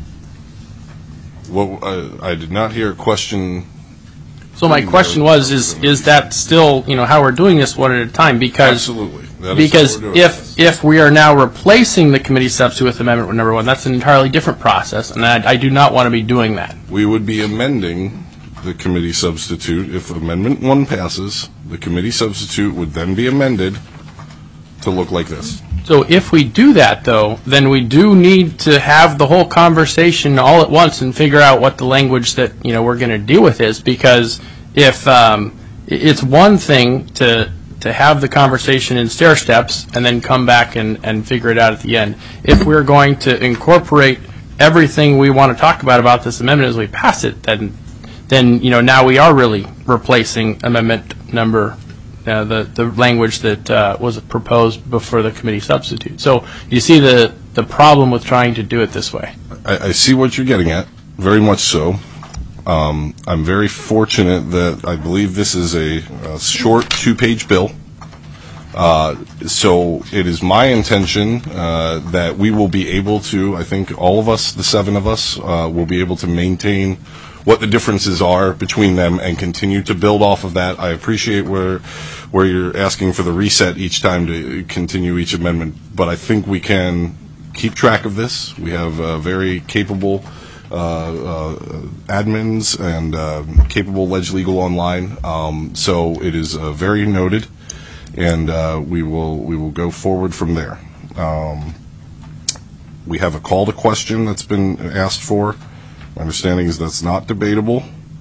Well, I, I did not hear a question. So my question was, is is that still, you know, how we're doing this one at a time? Because Absolutely. That is because what we're doing. if if we are now replacing the committee substitute with amendment number one, that's an entirely different process, and I, I do not want to be doing that. We would be amending the committee substitute. If Amendment one passes, the committee substitute would then be amended to look like this. So if we do that, though, then we do need to have the whole conversation all at once and figure out what the language that, you know, we're going to deal with is, because if um, it's one thing to to have the conversation in stair steps and then come back and, and figure it out at the end. If we're going to incorporate everything we want to talk about about this amendment as we pass it, then then you know now we are really replacing amendment number Uh, the, the language that uh, was proposed before the committee substitute. So you see the, the problem with trying to do it this way. I, I see what you're getting at, very much so. Um, I'm very fortunate that I believe this is a, a short two-page bill. Uh, so it is my intention uh, that we will be able to, I think all of us, the seven of us, uh, will be able to maintain what the differences are between them and continue to build off of that. I appreciate where where you're asking for the reset each time to continue each amendment, but I think we can keep track of this. We have uh, very capable uh, uh, admins and uh, capable Ledge Legal Online, um, so it is uh, very noted, and uh, we will we will go forward from there. Um, we have a call to question that's been asked for. My understanding is that's not debatable.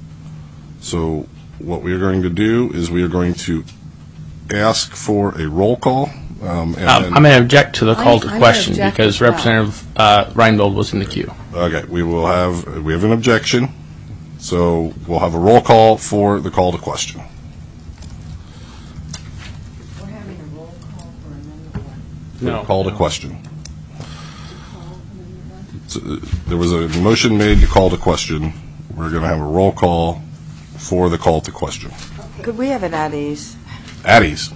So what we are going to do is we are going to ask for a roll call. Um, and um, then I'm going to object to the call to I'm question gonna object because as well. Representative uh, Reinbold was in the queue. Okay, we will have we have an objection. So we'll have a roll call for the call to question. We're having a roll call for amendment one. For No. the call to question. So, uh, there was a motion made to call to question. We're going to have a roll call for the call to question. Could we have it at ease? At ease.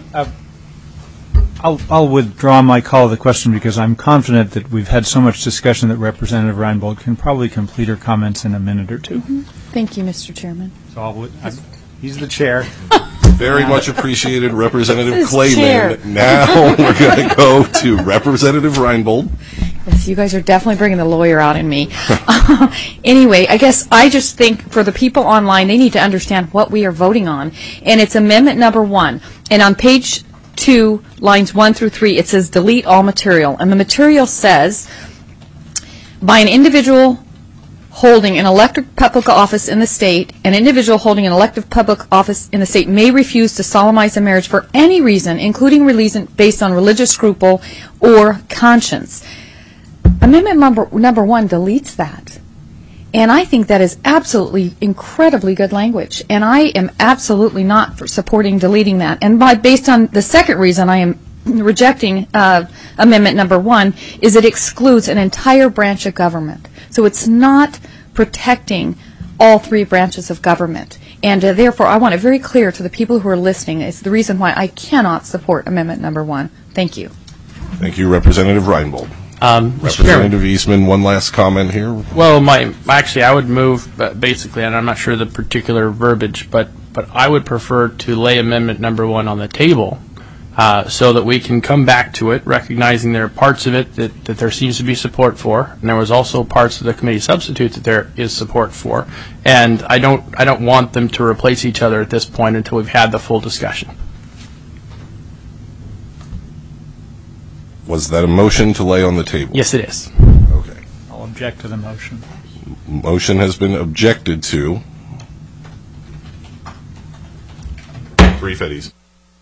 Uh, I'll, I'll withdraw my call of the question because I'm confident that we've had so much discussion that Representative Reinbold can probably complete her comments in a minute or two. Mm-hmm. Thank you, Mister Chairman. So I'll, I, he's the chair. Very much appreciated, Representative This Clayman. chair. Now we're going to go to Representative Reinbold. Yes, you guys are definitely bringing the lawyer out in me. Anyway, I guess I just think for the people online, they need to understand what we are voting on. And it's amendment number one. And on page two, lines one through three, it says delete all material. And the material says, by an individual holding an elected public office in the state, an individual holding an elected public office in the state may refuse to solemnize a marriage for any reason, including reason based on religious scruple or conscience. Amendment number, number one deletes that. And I think that is absolutely incredibly good language. And I am absolutely not for supporting deleting that. And by, based on the second reason I am rejecting uh, amendment number one is it excludes an entire branch of government. So it's not protecting all three branches of government. And uh, therefore, I want it very clear to the people who are listening. It's the reason why I cannot support amendment number one. Thank you. Thank you, Representative Reinbold. Um, Representative Eastman, one last comment here. Well, my actually, I would move uh, basically, and I'm not sure the particular verbiage, but but I would prefer to lay amendment number one on the table uh, so that we can come back to it, recognizing there are parts of it that, that there seems to be support for, and there was also parts of the committee substitute that there is support for, and I don't I don't want them to replace each other at this point until we've had the full discussion. Was that a motion to lay on the table? Yes, it is. Okay. I'll object to the motion. Motion has been objected to. Brief Eddies.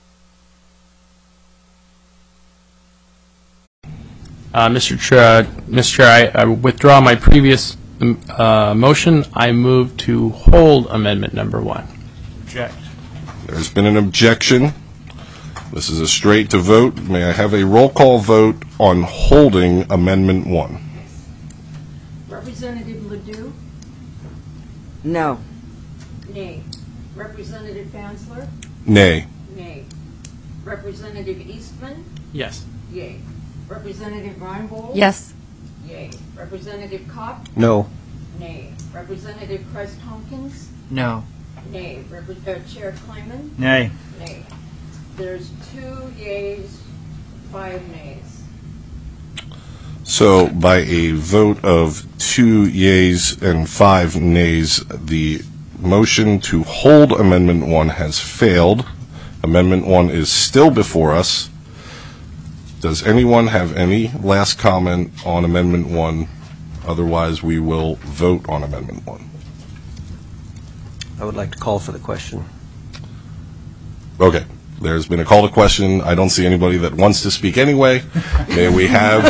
Uh, Mister Chair, Mister Chair, I, I withdraw my previous um, uh, motion. I move to hold amendment number one. Object. There's been an objection. This is a straight to vote. May I have a roll call vote on holding Amendment one? Representative Ledoux? No. Nay. Representative Fansler? Nay. Nay. Representative Eastman? Yes. Yay. Representative Reinbold? Yes. Yay. Representative Kopp? No. Nay. Representative Christ-Tompkins? No. Nay. Repre- uh, Chair Kleiman? Nay. Nay. There's two yays, five nays. So by a vote of two yeas and five nays, the motion to hold Amendment one has failed. Amendment one is still before us. Does anyone have any last comment on Amendment one? Otherwise, we will vote on Amendment one. I would like to call for the question. Okay. There's been a call to question. I don't see anybody that wants to speak anyway. May we have...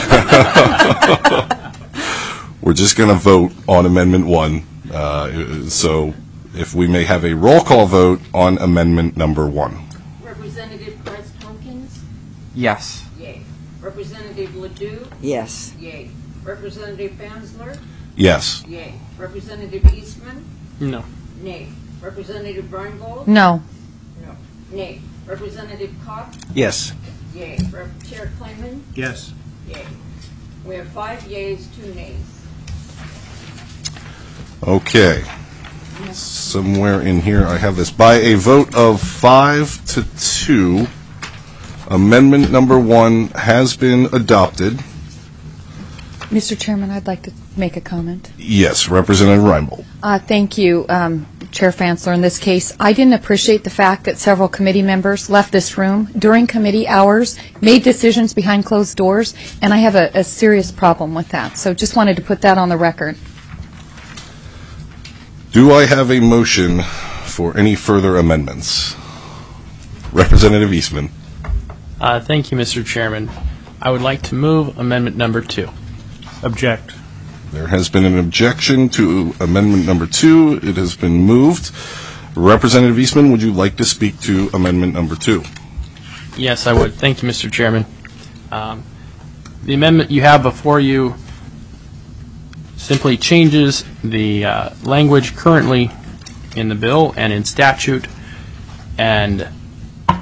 We're just going to vote on Amendment one. Uh, so if we may have a roll call vote on Amendment number one. Representative Christ-Tompkins? Yes. Yay. Representative Ledoux? Yes. Yay. Representative Fansler? Yes. Yay. Representative Eastman? No. Nay. Representative Reinbold? No. No. Nay. Representative Kopp? Yes. Yay. Rep- Chair Kleiman? Yes. Yay. We have five yays, two nays. Okay. Somewhere in here I have this. By a vote of five to two, Amendment number one has been adopted. Mister Chairman, I'd like to make a comment. Yes, Representative Reinbold. Uh, thank you, um, Chair Fansler. In this case, I didn't appreciate the fact that several committee members left this room during committee hours, made decisions behind closed doors, and I have a, a serious problem with that. So just wanted to put that on the record. Do I have a motion for any further amendments? Representative Eastman. Uh, thank you, Mister Chairman. I would like to move amendment number two. Object. There has been an objection to Amendment number two. It has been moved. Representative Eastman, would you like to speak to Amendment number two? Yes, I would. Thank you, Mister Chairman. Um, the amendment you have before you simply changes the uh, language currently in the bill and in statute and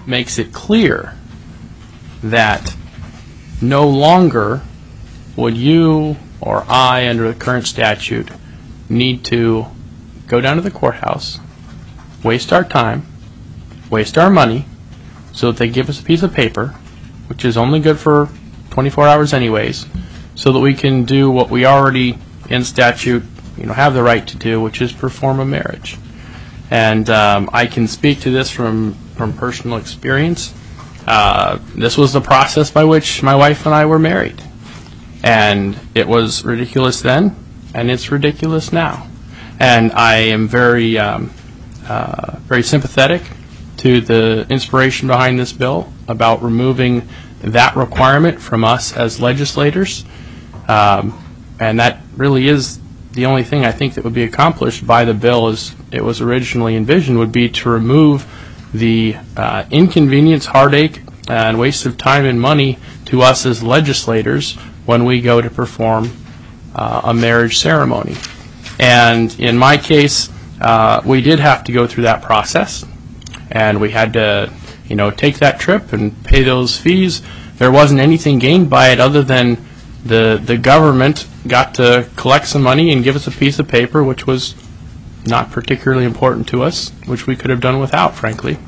makes it clear that no longer would you or I, under the current statute, need to go down to the courthouse, waste our time, waste our money, so that they give us a piece of paper, which is only good for twenty-four hours anyways, so that we can do what we already in statute, you know, have the right to do, which is perform a marriage. And um, I can speak to this from, from personal experience. Uh, this was the process by which my wife and I were married. And it was ridiculous then, and it's ridiculous now. And I am very, um, uh, very sympathetic to the inspiration behind this bill about removing that requirement from us as legislators. Um, and that really is the only thing I think that would be accomplished by the bill as it was originally envisioned, would be to remove the uh, inconvenience, heartache, and waste of time and money to us as legislators when we go to perform uh, a marriage ceremony. And in my case, uh, we did have to go through that process, and we had to, you know, take that trip and pay those fees. There wasn't anything gained by it other than the the government got to collect some money and give us a piece of paper, which was not particularly important to us, which we could have done without, frankly.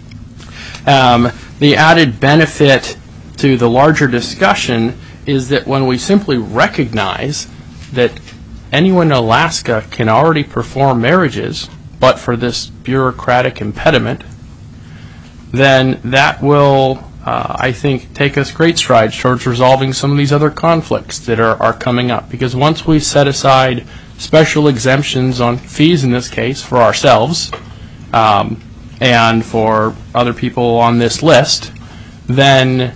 Um, the added benefit to the larger discussion is that when we simply recognize that anyone in Alaska can already perform marriages, but for this bureaucratic impediment, then that will, uh, I think, take us great strides towards resolving some of these other conflicts that are, are coming up. Because once we set aside special exemptions on fees, in this case, for ourselves, um, and for other people on this list, then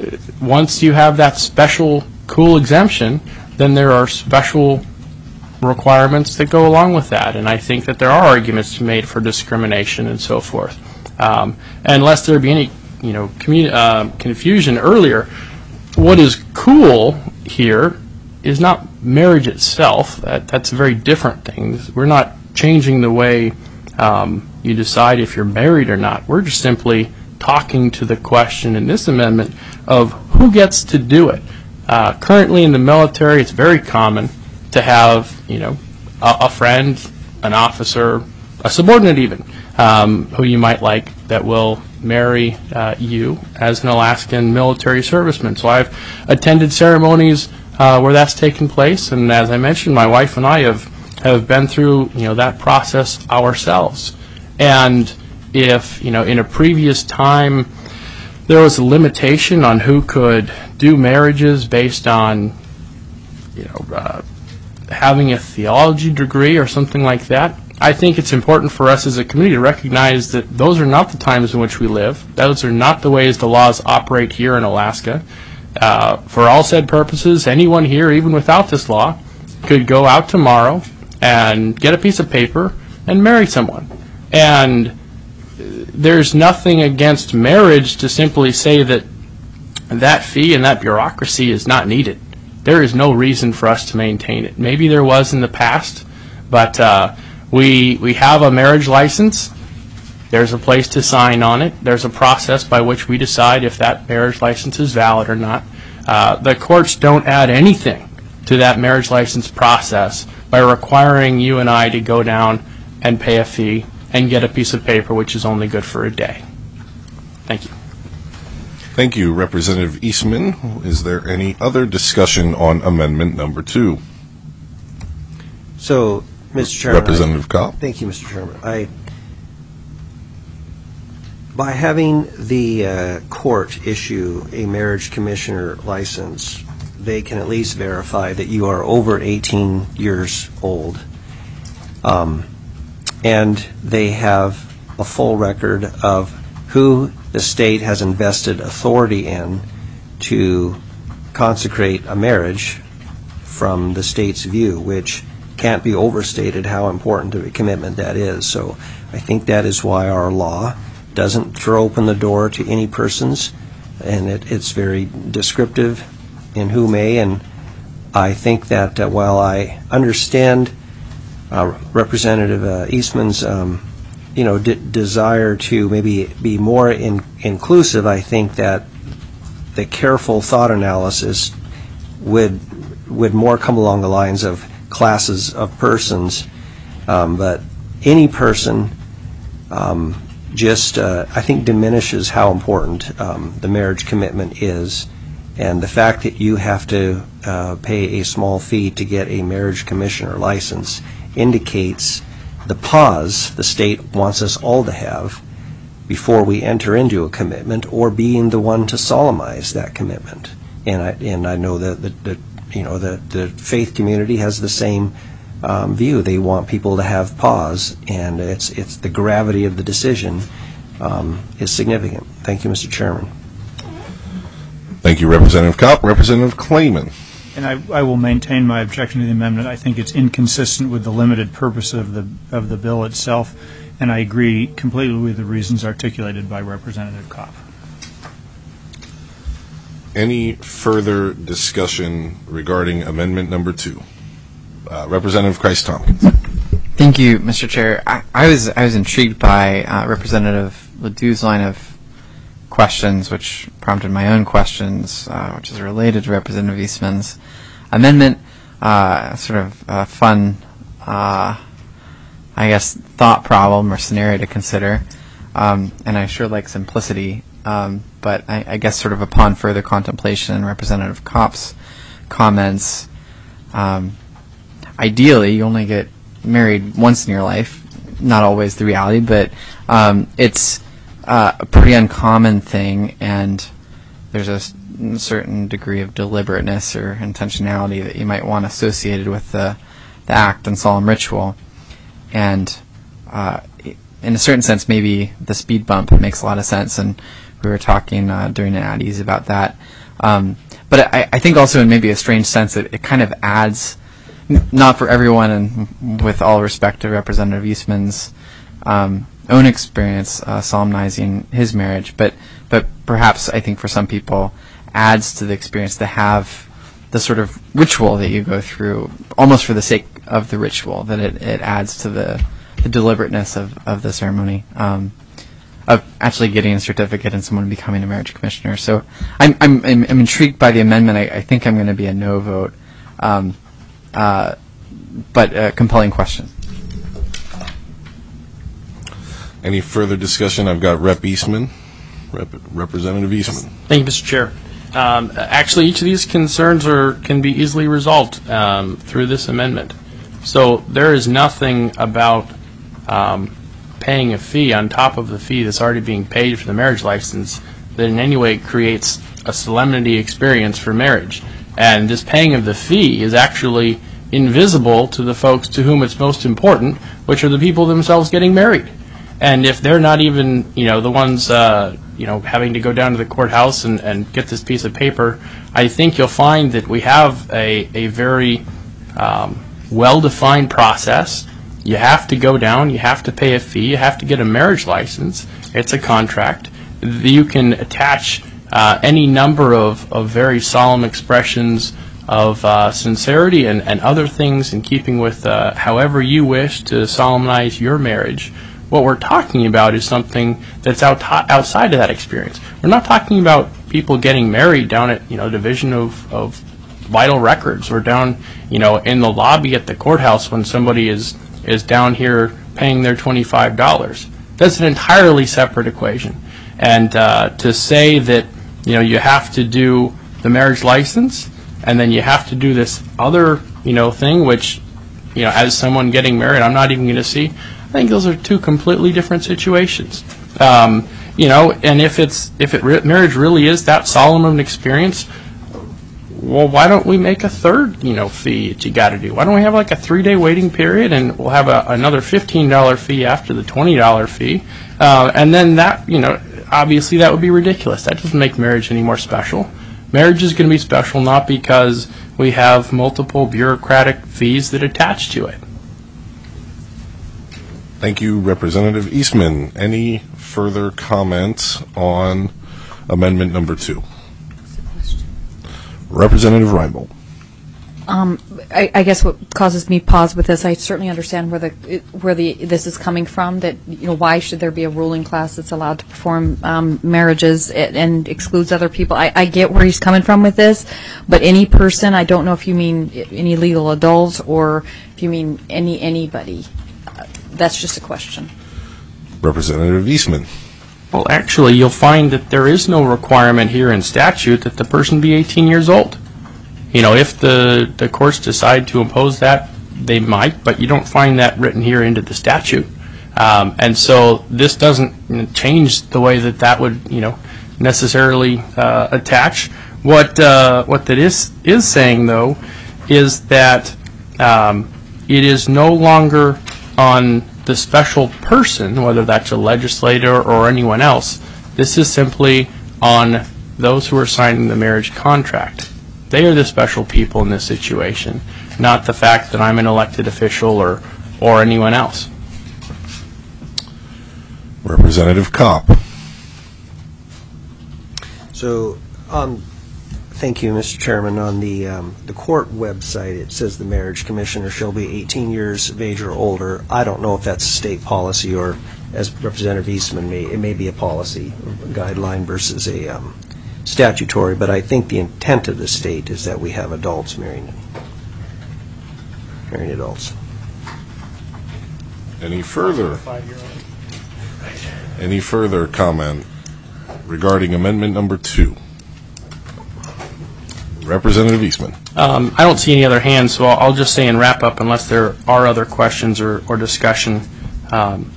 once you have that special cool exemption, then there are special requirements that go along with that. And I think that there are arguments to be made for discrimination and so forth. Um, and lest there be any, you know, commu- uh, confusion earlier, what is cool here is not marriage itself. That, that's a very different thing. We're not changing the way um, you decide if you're married or not. We're just simply talking to the question in this amendment of who gets to do it. Uh, currently in the military, it's very common to have, you know, a, a friend, an officer, a subordinate even, um, who you might like, that will marry uh, you as an Alaskan military serviceman. So I've attended ceremonies uh, where that's taken place, and as I mentioned, my wife and I have, have been through, you know, that process ourselves. And if, you know, in a previous time there was a limitation on who could do marriages based on, you know, uh, having a theology degree or something like that, I think it's important for us as a community to recognize that those are not the times in which we live. Those are not the ways the laws operate here in Alaska. Uh, for all said purposes, anyone here, even without this law, could go out tomorrow and get a piece of paper and marry someone. And there's nothing against marriage to simply say that that fee and that bureaucracy is not needed. There is no reason for us to maintain it. Maybe there was in the past, but uh, we we have a marriage license. There's a place to sign on it. There's a process by which we decide if that marriage license is valid or not. Uh, the courts don't add anything to that marriage license process by requiring you and I to go down and pay a fee and get a piece of paper which is only good for a day. Thank you. Thank you, Representative Eastman. Is there any other discussion on amendment number two? So, Mister Chairman. Representative I, Cobb. Thank you, Mister Chairman. I, by having the uh, court issue a marriage commissioner license, they can at least verify that you are over eighteen years old. Um, and they have a full record of who the state has invested authority in to consecrate a marriage from the state's view, which can't be overstated how important of a commitment that is. So I think that is why our law doesn't throw open the door to any persons, and it, it's very descriptive in who may. And I think that uh, while I understand uh, Representative uh, Eastman's um, you know, d- desire to maybe be more in- inclusive, I think that the careful thought analysis would would more come along the lines of classes of persons, um, but any person um, just, uh, I think, diminishes how important um, the marriage commitment is, and the fact that you have to uh, pay a small fee to get a marriage commissioner license indicates the pause the state wants us all to have before we enter into a commitment, or being the one to solemnize that commitment. And I and I know that the, the you know the the faith community has the same um, view. They want people to have pause, and it's it's the gravity of the decision um, is significant. Thank you, Mister Chairman. Thank you, Representative Kopp. Representative Klayman. And I, I will maintain my objection to the amendment. I think it's inconsistent with the limited purpose of the of the bill itself, and I agree completely with the reasons articulated by Representative Kopp. Any further discussion regarding amendment number two? Uh, Representative Christ Tompkins. Thank you, Mister Chair. I, I was I was intrigued by uh, Representative Ledoux's line of questions, which prompted my own questions, uh, which is related to Representative Eastman's amendment. Uh, sort of a fun, uh, I guess, thought problem or scenario to consider. Um, and I sure like simplicity. Um, but I, I guess sort of upon further contemplation and Representative Kopp's comments, um, ideally you only get married once in your life. Not always the reality, but um, it's uh, a pretty uncommon thing, and there's a s- certain degree of deliberateness or intentionality that you might want associated with the, the act and solemn ritual. And uh, in a certain sense, maybe the speed bump makes a lot of sense, and we were talking uh, during an at ease about that. Um, but I, I think also in maybe a strange sense that it kind of adds, n- not for everyone, and with all respect to Representative Eastman's um, own experience uh, solemnizing his marriage, but but perhaps I think for some people adds to the experience to have the sort of ritual that you go through, almost for the sake of the ritual, that it, it adds to the, the deliberateness of, of the ceremony. Um, of actually getting a certificate and someone becoming a marriage commissioner. So I'm I'm I'm, I'm intrigued by the amendment. I, I think I'm going to be a no vote, um, uh, but a compelling question. Any further discussion? I've got Rep Eastman, Rep, Representative Eastman. Thank you, Mister Chair. Um, actually, each of these concerns are can be easily resolved um, through this amendment. So there is nothing about um, paying a fee on top of the fee that's already being paid for the marriage license that in any way creates a solemnity experience for marriage. And this paying of the fee is actually invisible to the folks to whom it's most important, which are the people themselves getting married. And if they're not even, you know, the ones, uh, you know, having to go down to the courthouse and, and get this piece of paper, I think you'll find that we have a, a very um, well-defined process. You have to go down, you have to pay a fee, you have to get a marriage license. It's a contract. You can attach uh, any number of, of very solemn expressions of uh, sincerity and, and other things in keeping with uh, however you wish to solemnize your marriage. What we're talking about is something that's out, outside of that experience. We're not talking about people getting married down at, you know, Division of, of Vital Records, or down, you know, in the lobby at the courthouse when somebody is is down here paying their twenty-five dollars. That's an entirely separate equation. And uh, to say that, you know, you have to do the marriage license and then you have to do this other, you know, thing, which, you know, as someone getting married, I'm not even going to see. I think those are two completely different situations. Um, you know, and if it's if it re- marriage really is that solemn of an experience, well, why don't we make a third, you know, fee that you got to do? Why don't we have like a three-day waiting period, and we'll have a, another fifteen dollars fee after the twenty dollars fee, uh, and then that, you know, obviously that would be ridiculous. That doesn't make marriage any more special. Marriage is going to be special not because we have multiple bureaucratic fees that attach to it. Thank you, Representative Eastman. Any further comments on amendment number two? Representative Reinbold. Um, I, I guess what causes me pause with this, I certainly understand where the where the this is coming from. That you know, why should there be a ruling class that's allowed to perform um, marriages and, and excludes other people? I, I get where he's coming from with this, but any person, I don't know if you mean any legal adult or if you mean any anybody. Uh, that's just a question. Representative Eastman. Well, actually, you'll find that there is no requirement here in statute that the person be eighteen years old. You know, if the, the courts decide to impose that, they might, but you don't find that written here into the statute. Um, and so this doesn't change the way that that would, you know, necessarily uh, attach. What uh, what that is is saying, though, is that um, it is no longer on the special person, whether that's a legislator or anyone else. This is simply on those who are signing the marriage contract. They are the special people in this situation, not the fact that I'm an elected official or, or anyone else. Representative Kopp. So, um, thank you, Mister Chairman. On the um, the court website, it says the marriage commissioner shall be eighteen years of age or older. I don't know if that's state policy or, as Representative Eastman may, it may be a policy guideline versus a um, statutory, but I think the intent of the state is that we have adults marrying marrying adults. Any further? Any further comment regarding amendment number two? Representative Eastman. Um, I don't see any other hands, so I'll, I'll just say in wrap up, unless there are other questions or, or discussion. Um,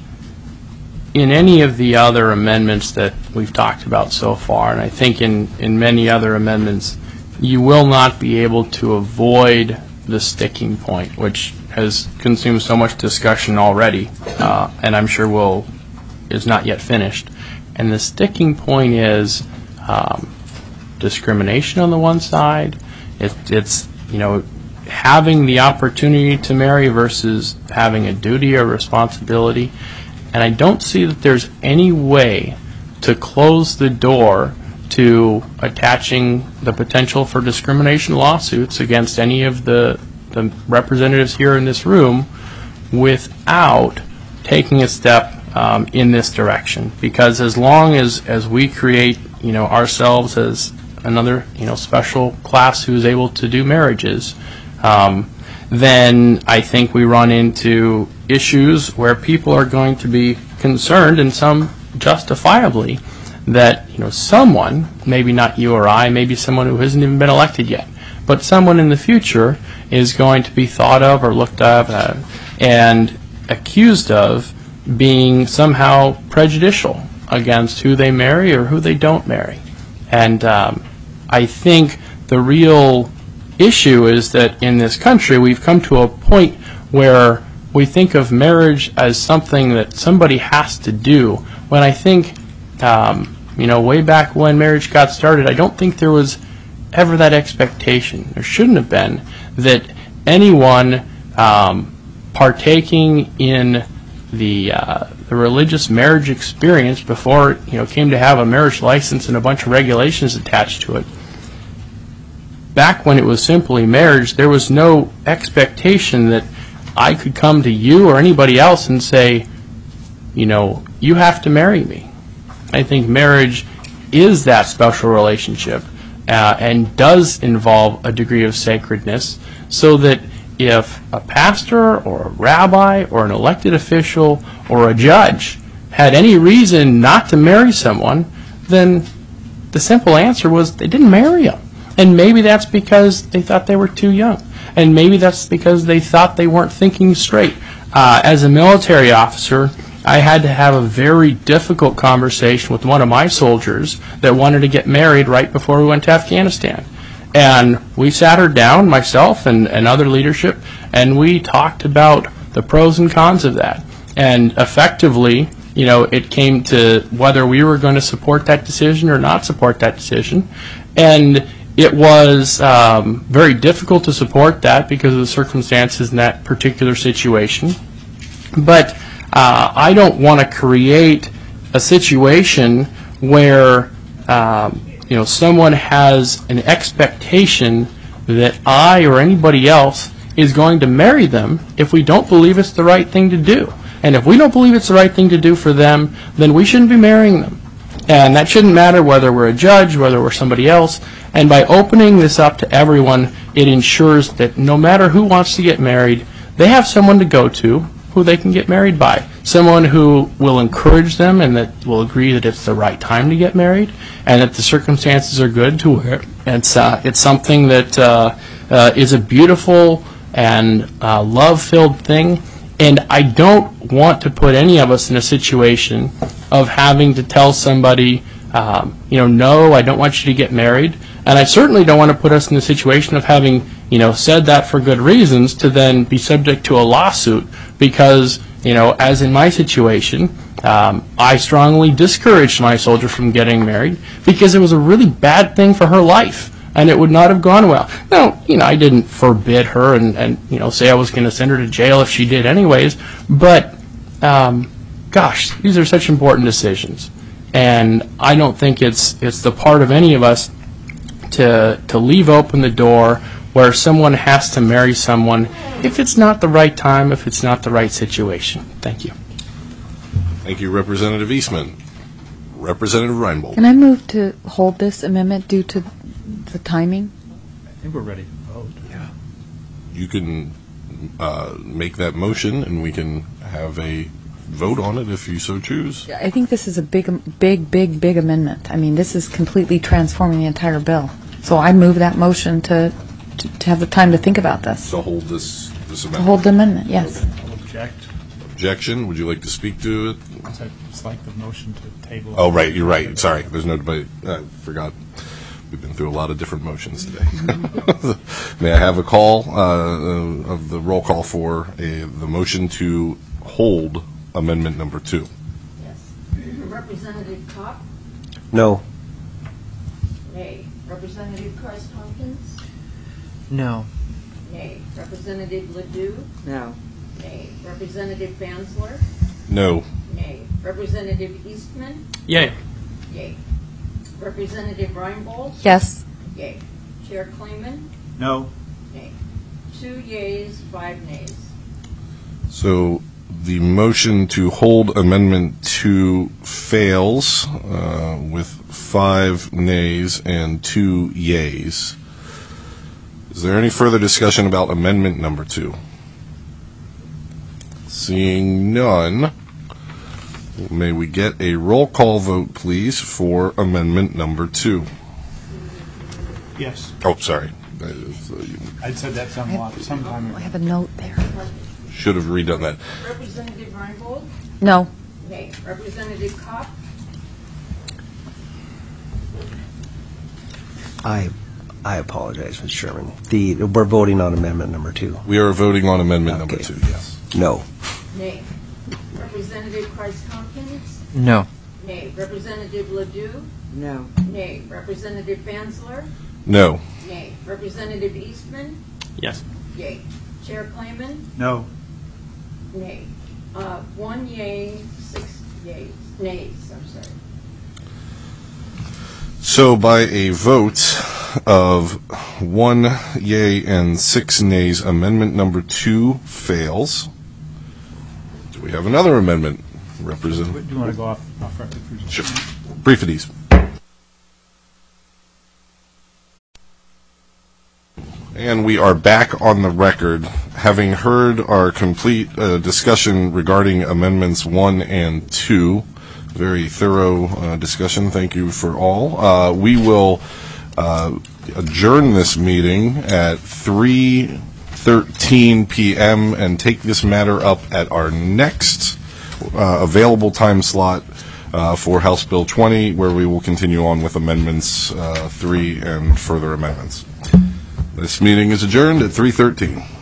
in any of the other amendments that we've talked about so far, and I think in, in many other amendments, you will not be able to avoid the sticking point, which has consumed so much discussion already, uh, and I'm sure will is not yet finished. And the sticking point is um, discrimination on the one side. It, it's you know having the opportunity to marry versus having a duty or responsibility. And I don't see that there's any way to close the door to attaching the potential for discrimination lawsuits against any of the, the representatives here in this room without taking a step um, in this direction. Because as long as, as we create, you know, ourselves as another, you know, special class who is able to do marriages, um, then I think we run into issues where people are going to be concerned, and some justifiably, that you know someone, maybe not you or I, maybe someone who hasn't even been elected yet, but someone in the future is going to be thought of or looked at uh, and accused of being somehow prejudicial against who they marry or who they don't marry. And um, I think the real issue is that in this country we've come to a point where we think of marriage as something that somebody has to do, when I think, um, you know, way back when marriage got started, I don't think there was ever that expectation. There shouldn't have been that anyone um, partaking in the uh, the religious marriage experience before, you know, came to have a marriage license and a bunch of regulations attached to it. Back when it was simply marriage, there was no expectation that I could come to you or anybody else and say, you know, you have to marry me. I think marriage is that special relationship uh, and does involve a degree of sacredness, so that if a pastor or a rabbi or an elected official or a judge had any reason not to marry someone, then the simple answer was they didn't marry them. And maybe that's because they thought they were too young. And maybe that's because they thought they weren't thinking straight. Uh, as a military officer, I had to have a very difficult conversation with one of my soldiers that wanted to get married right before we went to Afghanistan. And we sat her down, myself and, and other leadership, and we talked about the pros and cons of that. And effectively, you know, it came to whether we were going to support that decision or not support that decision. And it was um, very difficult to support that because of the circumstances in that particular situation. But uh, I don't want to create a situation where um, you know someone has an expectation that I or anybody else is going to marry them if we don't believe it's the right thing to do. And if we don't believe it's the right thing to do for them, then we shouldn't be marrying them. And that shouldn't matter whether we're a judge, whether we're somebody else. And by opening this up to everyone, it ensures that no matter who wants to get married, they have someone to go to who they can get married by. Someone who will encourage them and that will agree that it's the right time to get married and that the circumstances are good to where it's, uh, it's something that uh, uh, is a beautiful and uh, love-filled thing. And I don't want to put any of us in a situation of having to tell somebody, um, you know, no, I don't want you to get married. And I certainly don't want to put us in the situation of having, you know, said that for good reasons to then be subject to a lawsuit because, you know, as in my situation, um, I strongly discouraged my soldier from getting married because it was a really bad thing for her life. And it would not have gone well. Now, you know, I didn't forbid her and, and you know, say I was going to send her to jail if she did anyways. But, um, gosh, these are such important decisions. And I don't think it's it's the part of any of us to to leave open the door where someone has to marry someone if it's not the right time, if it's not the right situation. Thank you. Thank you, Representative Eastman. Representative Reinbold. Can I move to hold this amendment due to the timing? I think we're ready to vote. Yeah. You can uh, make that motion, and we can have a vote on it if you so choose. I think this is a big, big, big, big amendment. I mean, this is completely transforming the entire bill. So I move that motion to to, to have the time to think about this. To hold this, this amendment? To hold the amendment, yes. I'll object. Objection? Would you like to speak to it? It's like the motion to table. Oh, right, you're right. Sorry, there's no debate. I forgot. We've been through a lot of different motions today. May I have a call uh, of the roll call for a, the motion to hold amendment number two? Yes. Representative Kopp? No. Nay. Representative Christ Tompkins? No. Nay. Representative Ledoux? No. Nay. Representative Fansler? No. Nay. Representative Eastman? Yay. Yay. Representative Reinbold? Yes. Yay. Chair Klayman? No. Nay. Two yays, five nays. So the motion to hold amendment two fails uh, with five nays and two yays. Is there any further discussion about amendment number two? Seeing none, may we get a roll call vote, please, for amendment number two? Yes. Oh, sorry. I'd said that some, sometime ago. I have a note there. Should have redone that. Representative Reinbold? No. Nay. Representative Kopp? I I apologize, Mister Chairman. The, we're voting on amendment number two. We are voting on amendment number Okay. two, yes. No. Nay. Representative Christ Tompkins? No. Nay. Representative Ledoux? No. Nay. Representative Fansler? No. Nay. Representative Eastman? Yes. Yay. Chair Klayman? No. Nay. Uh, one yay, six yays, nays, I'm sorry. So by a vote of one yay and six nays, amendment number two fails. Do we have another amendment? Representative? Do you want to go off, off record? Sure. Brief it easy. And we are back on the record, having heard our complete uh, discussion regarding amendments one and two. Very thorough uh, discussion. Thank you for all. Uh, we will uh, adjourn this meeting at three thirteen p.m. and take this matter up at our next uh, available time slot uh, for House Bill twenty, where we will continue on with amendments uh, three and further amendments. This meeting is adjourned at three thirteen.